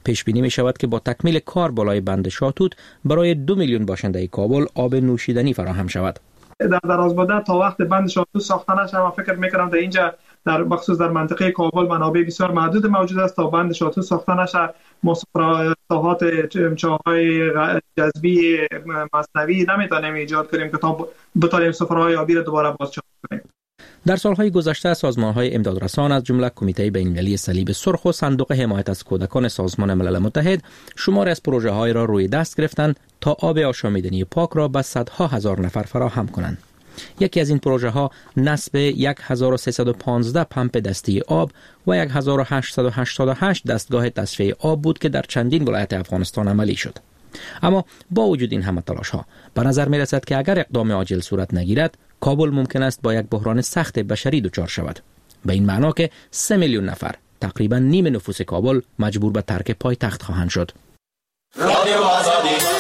پیش بینی می شود که با تکمیل کار بالای بند شاتوت برای دو میلیون باشنده کابل آب نوشیدنی فراهم شود. در دراز مدت تا وقت بند شاتوت ساخته نشه، من فکر می‌کنم در اینجا در بخصوص در منطقه کابل منابع بسیار محدود موجود است. تا بند شاتوت ساخته نشه مصرفات چاهای جذبی مصنوعی نمیتونیم ایجاد کنیم که تا بتونیم سفرهای آبی را دوباره بازچاپ کنیم. در سالهای گذشته سازمان‌های امدادرسان از جمله کمیته بین‌المللی صلیب سرخ و صندوق حمایت از کودکان سازمان ملل متحد شمار از پروژه‌های را روی دست گرفتند تا آب آشامیدنی پاک را به صدها هزار نفر فراهم کنند. یکی از این پروژه ها نصب هزار و سیصد و پانزده پمپ دستی آب و هزار و هشتصد و هشتاد و هشت دستگاه تصفیه آب بود که در چندین ولایت افغانستان عملی شد. اما با وجود این همه تلاش ها به نظر می رسد که اگر اقدام عاجل صورت نگیرد کابل ممکن است با یک بحران سخت بشری دچار شود. به این معنا که سه میلیون نفر، تقریبا نیم نفوس کابل، مجبور به ترک پایتخت خواهند شد. رادیو آزادی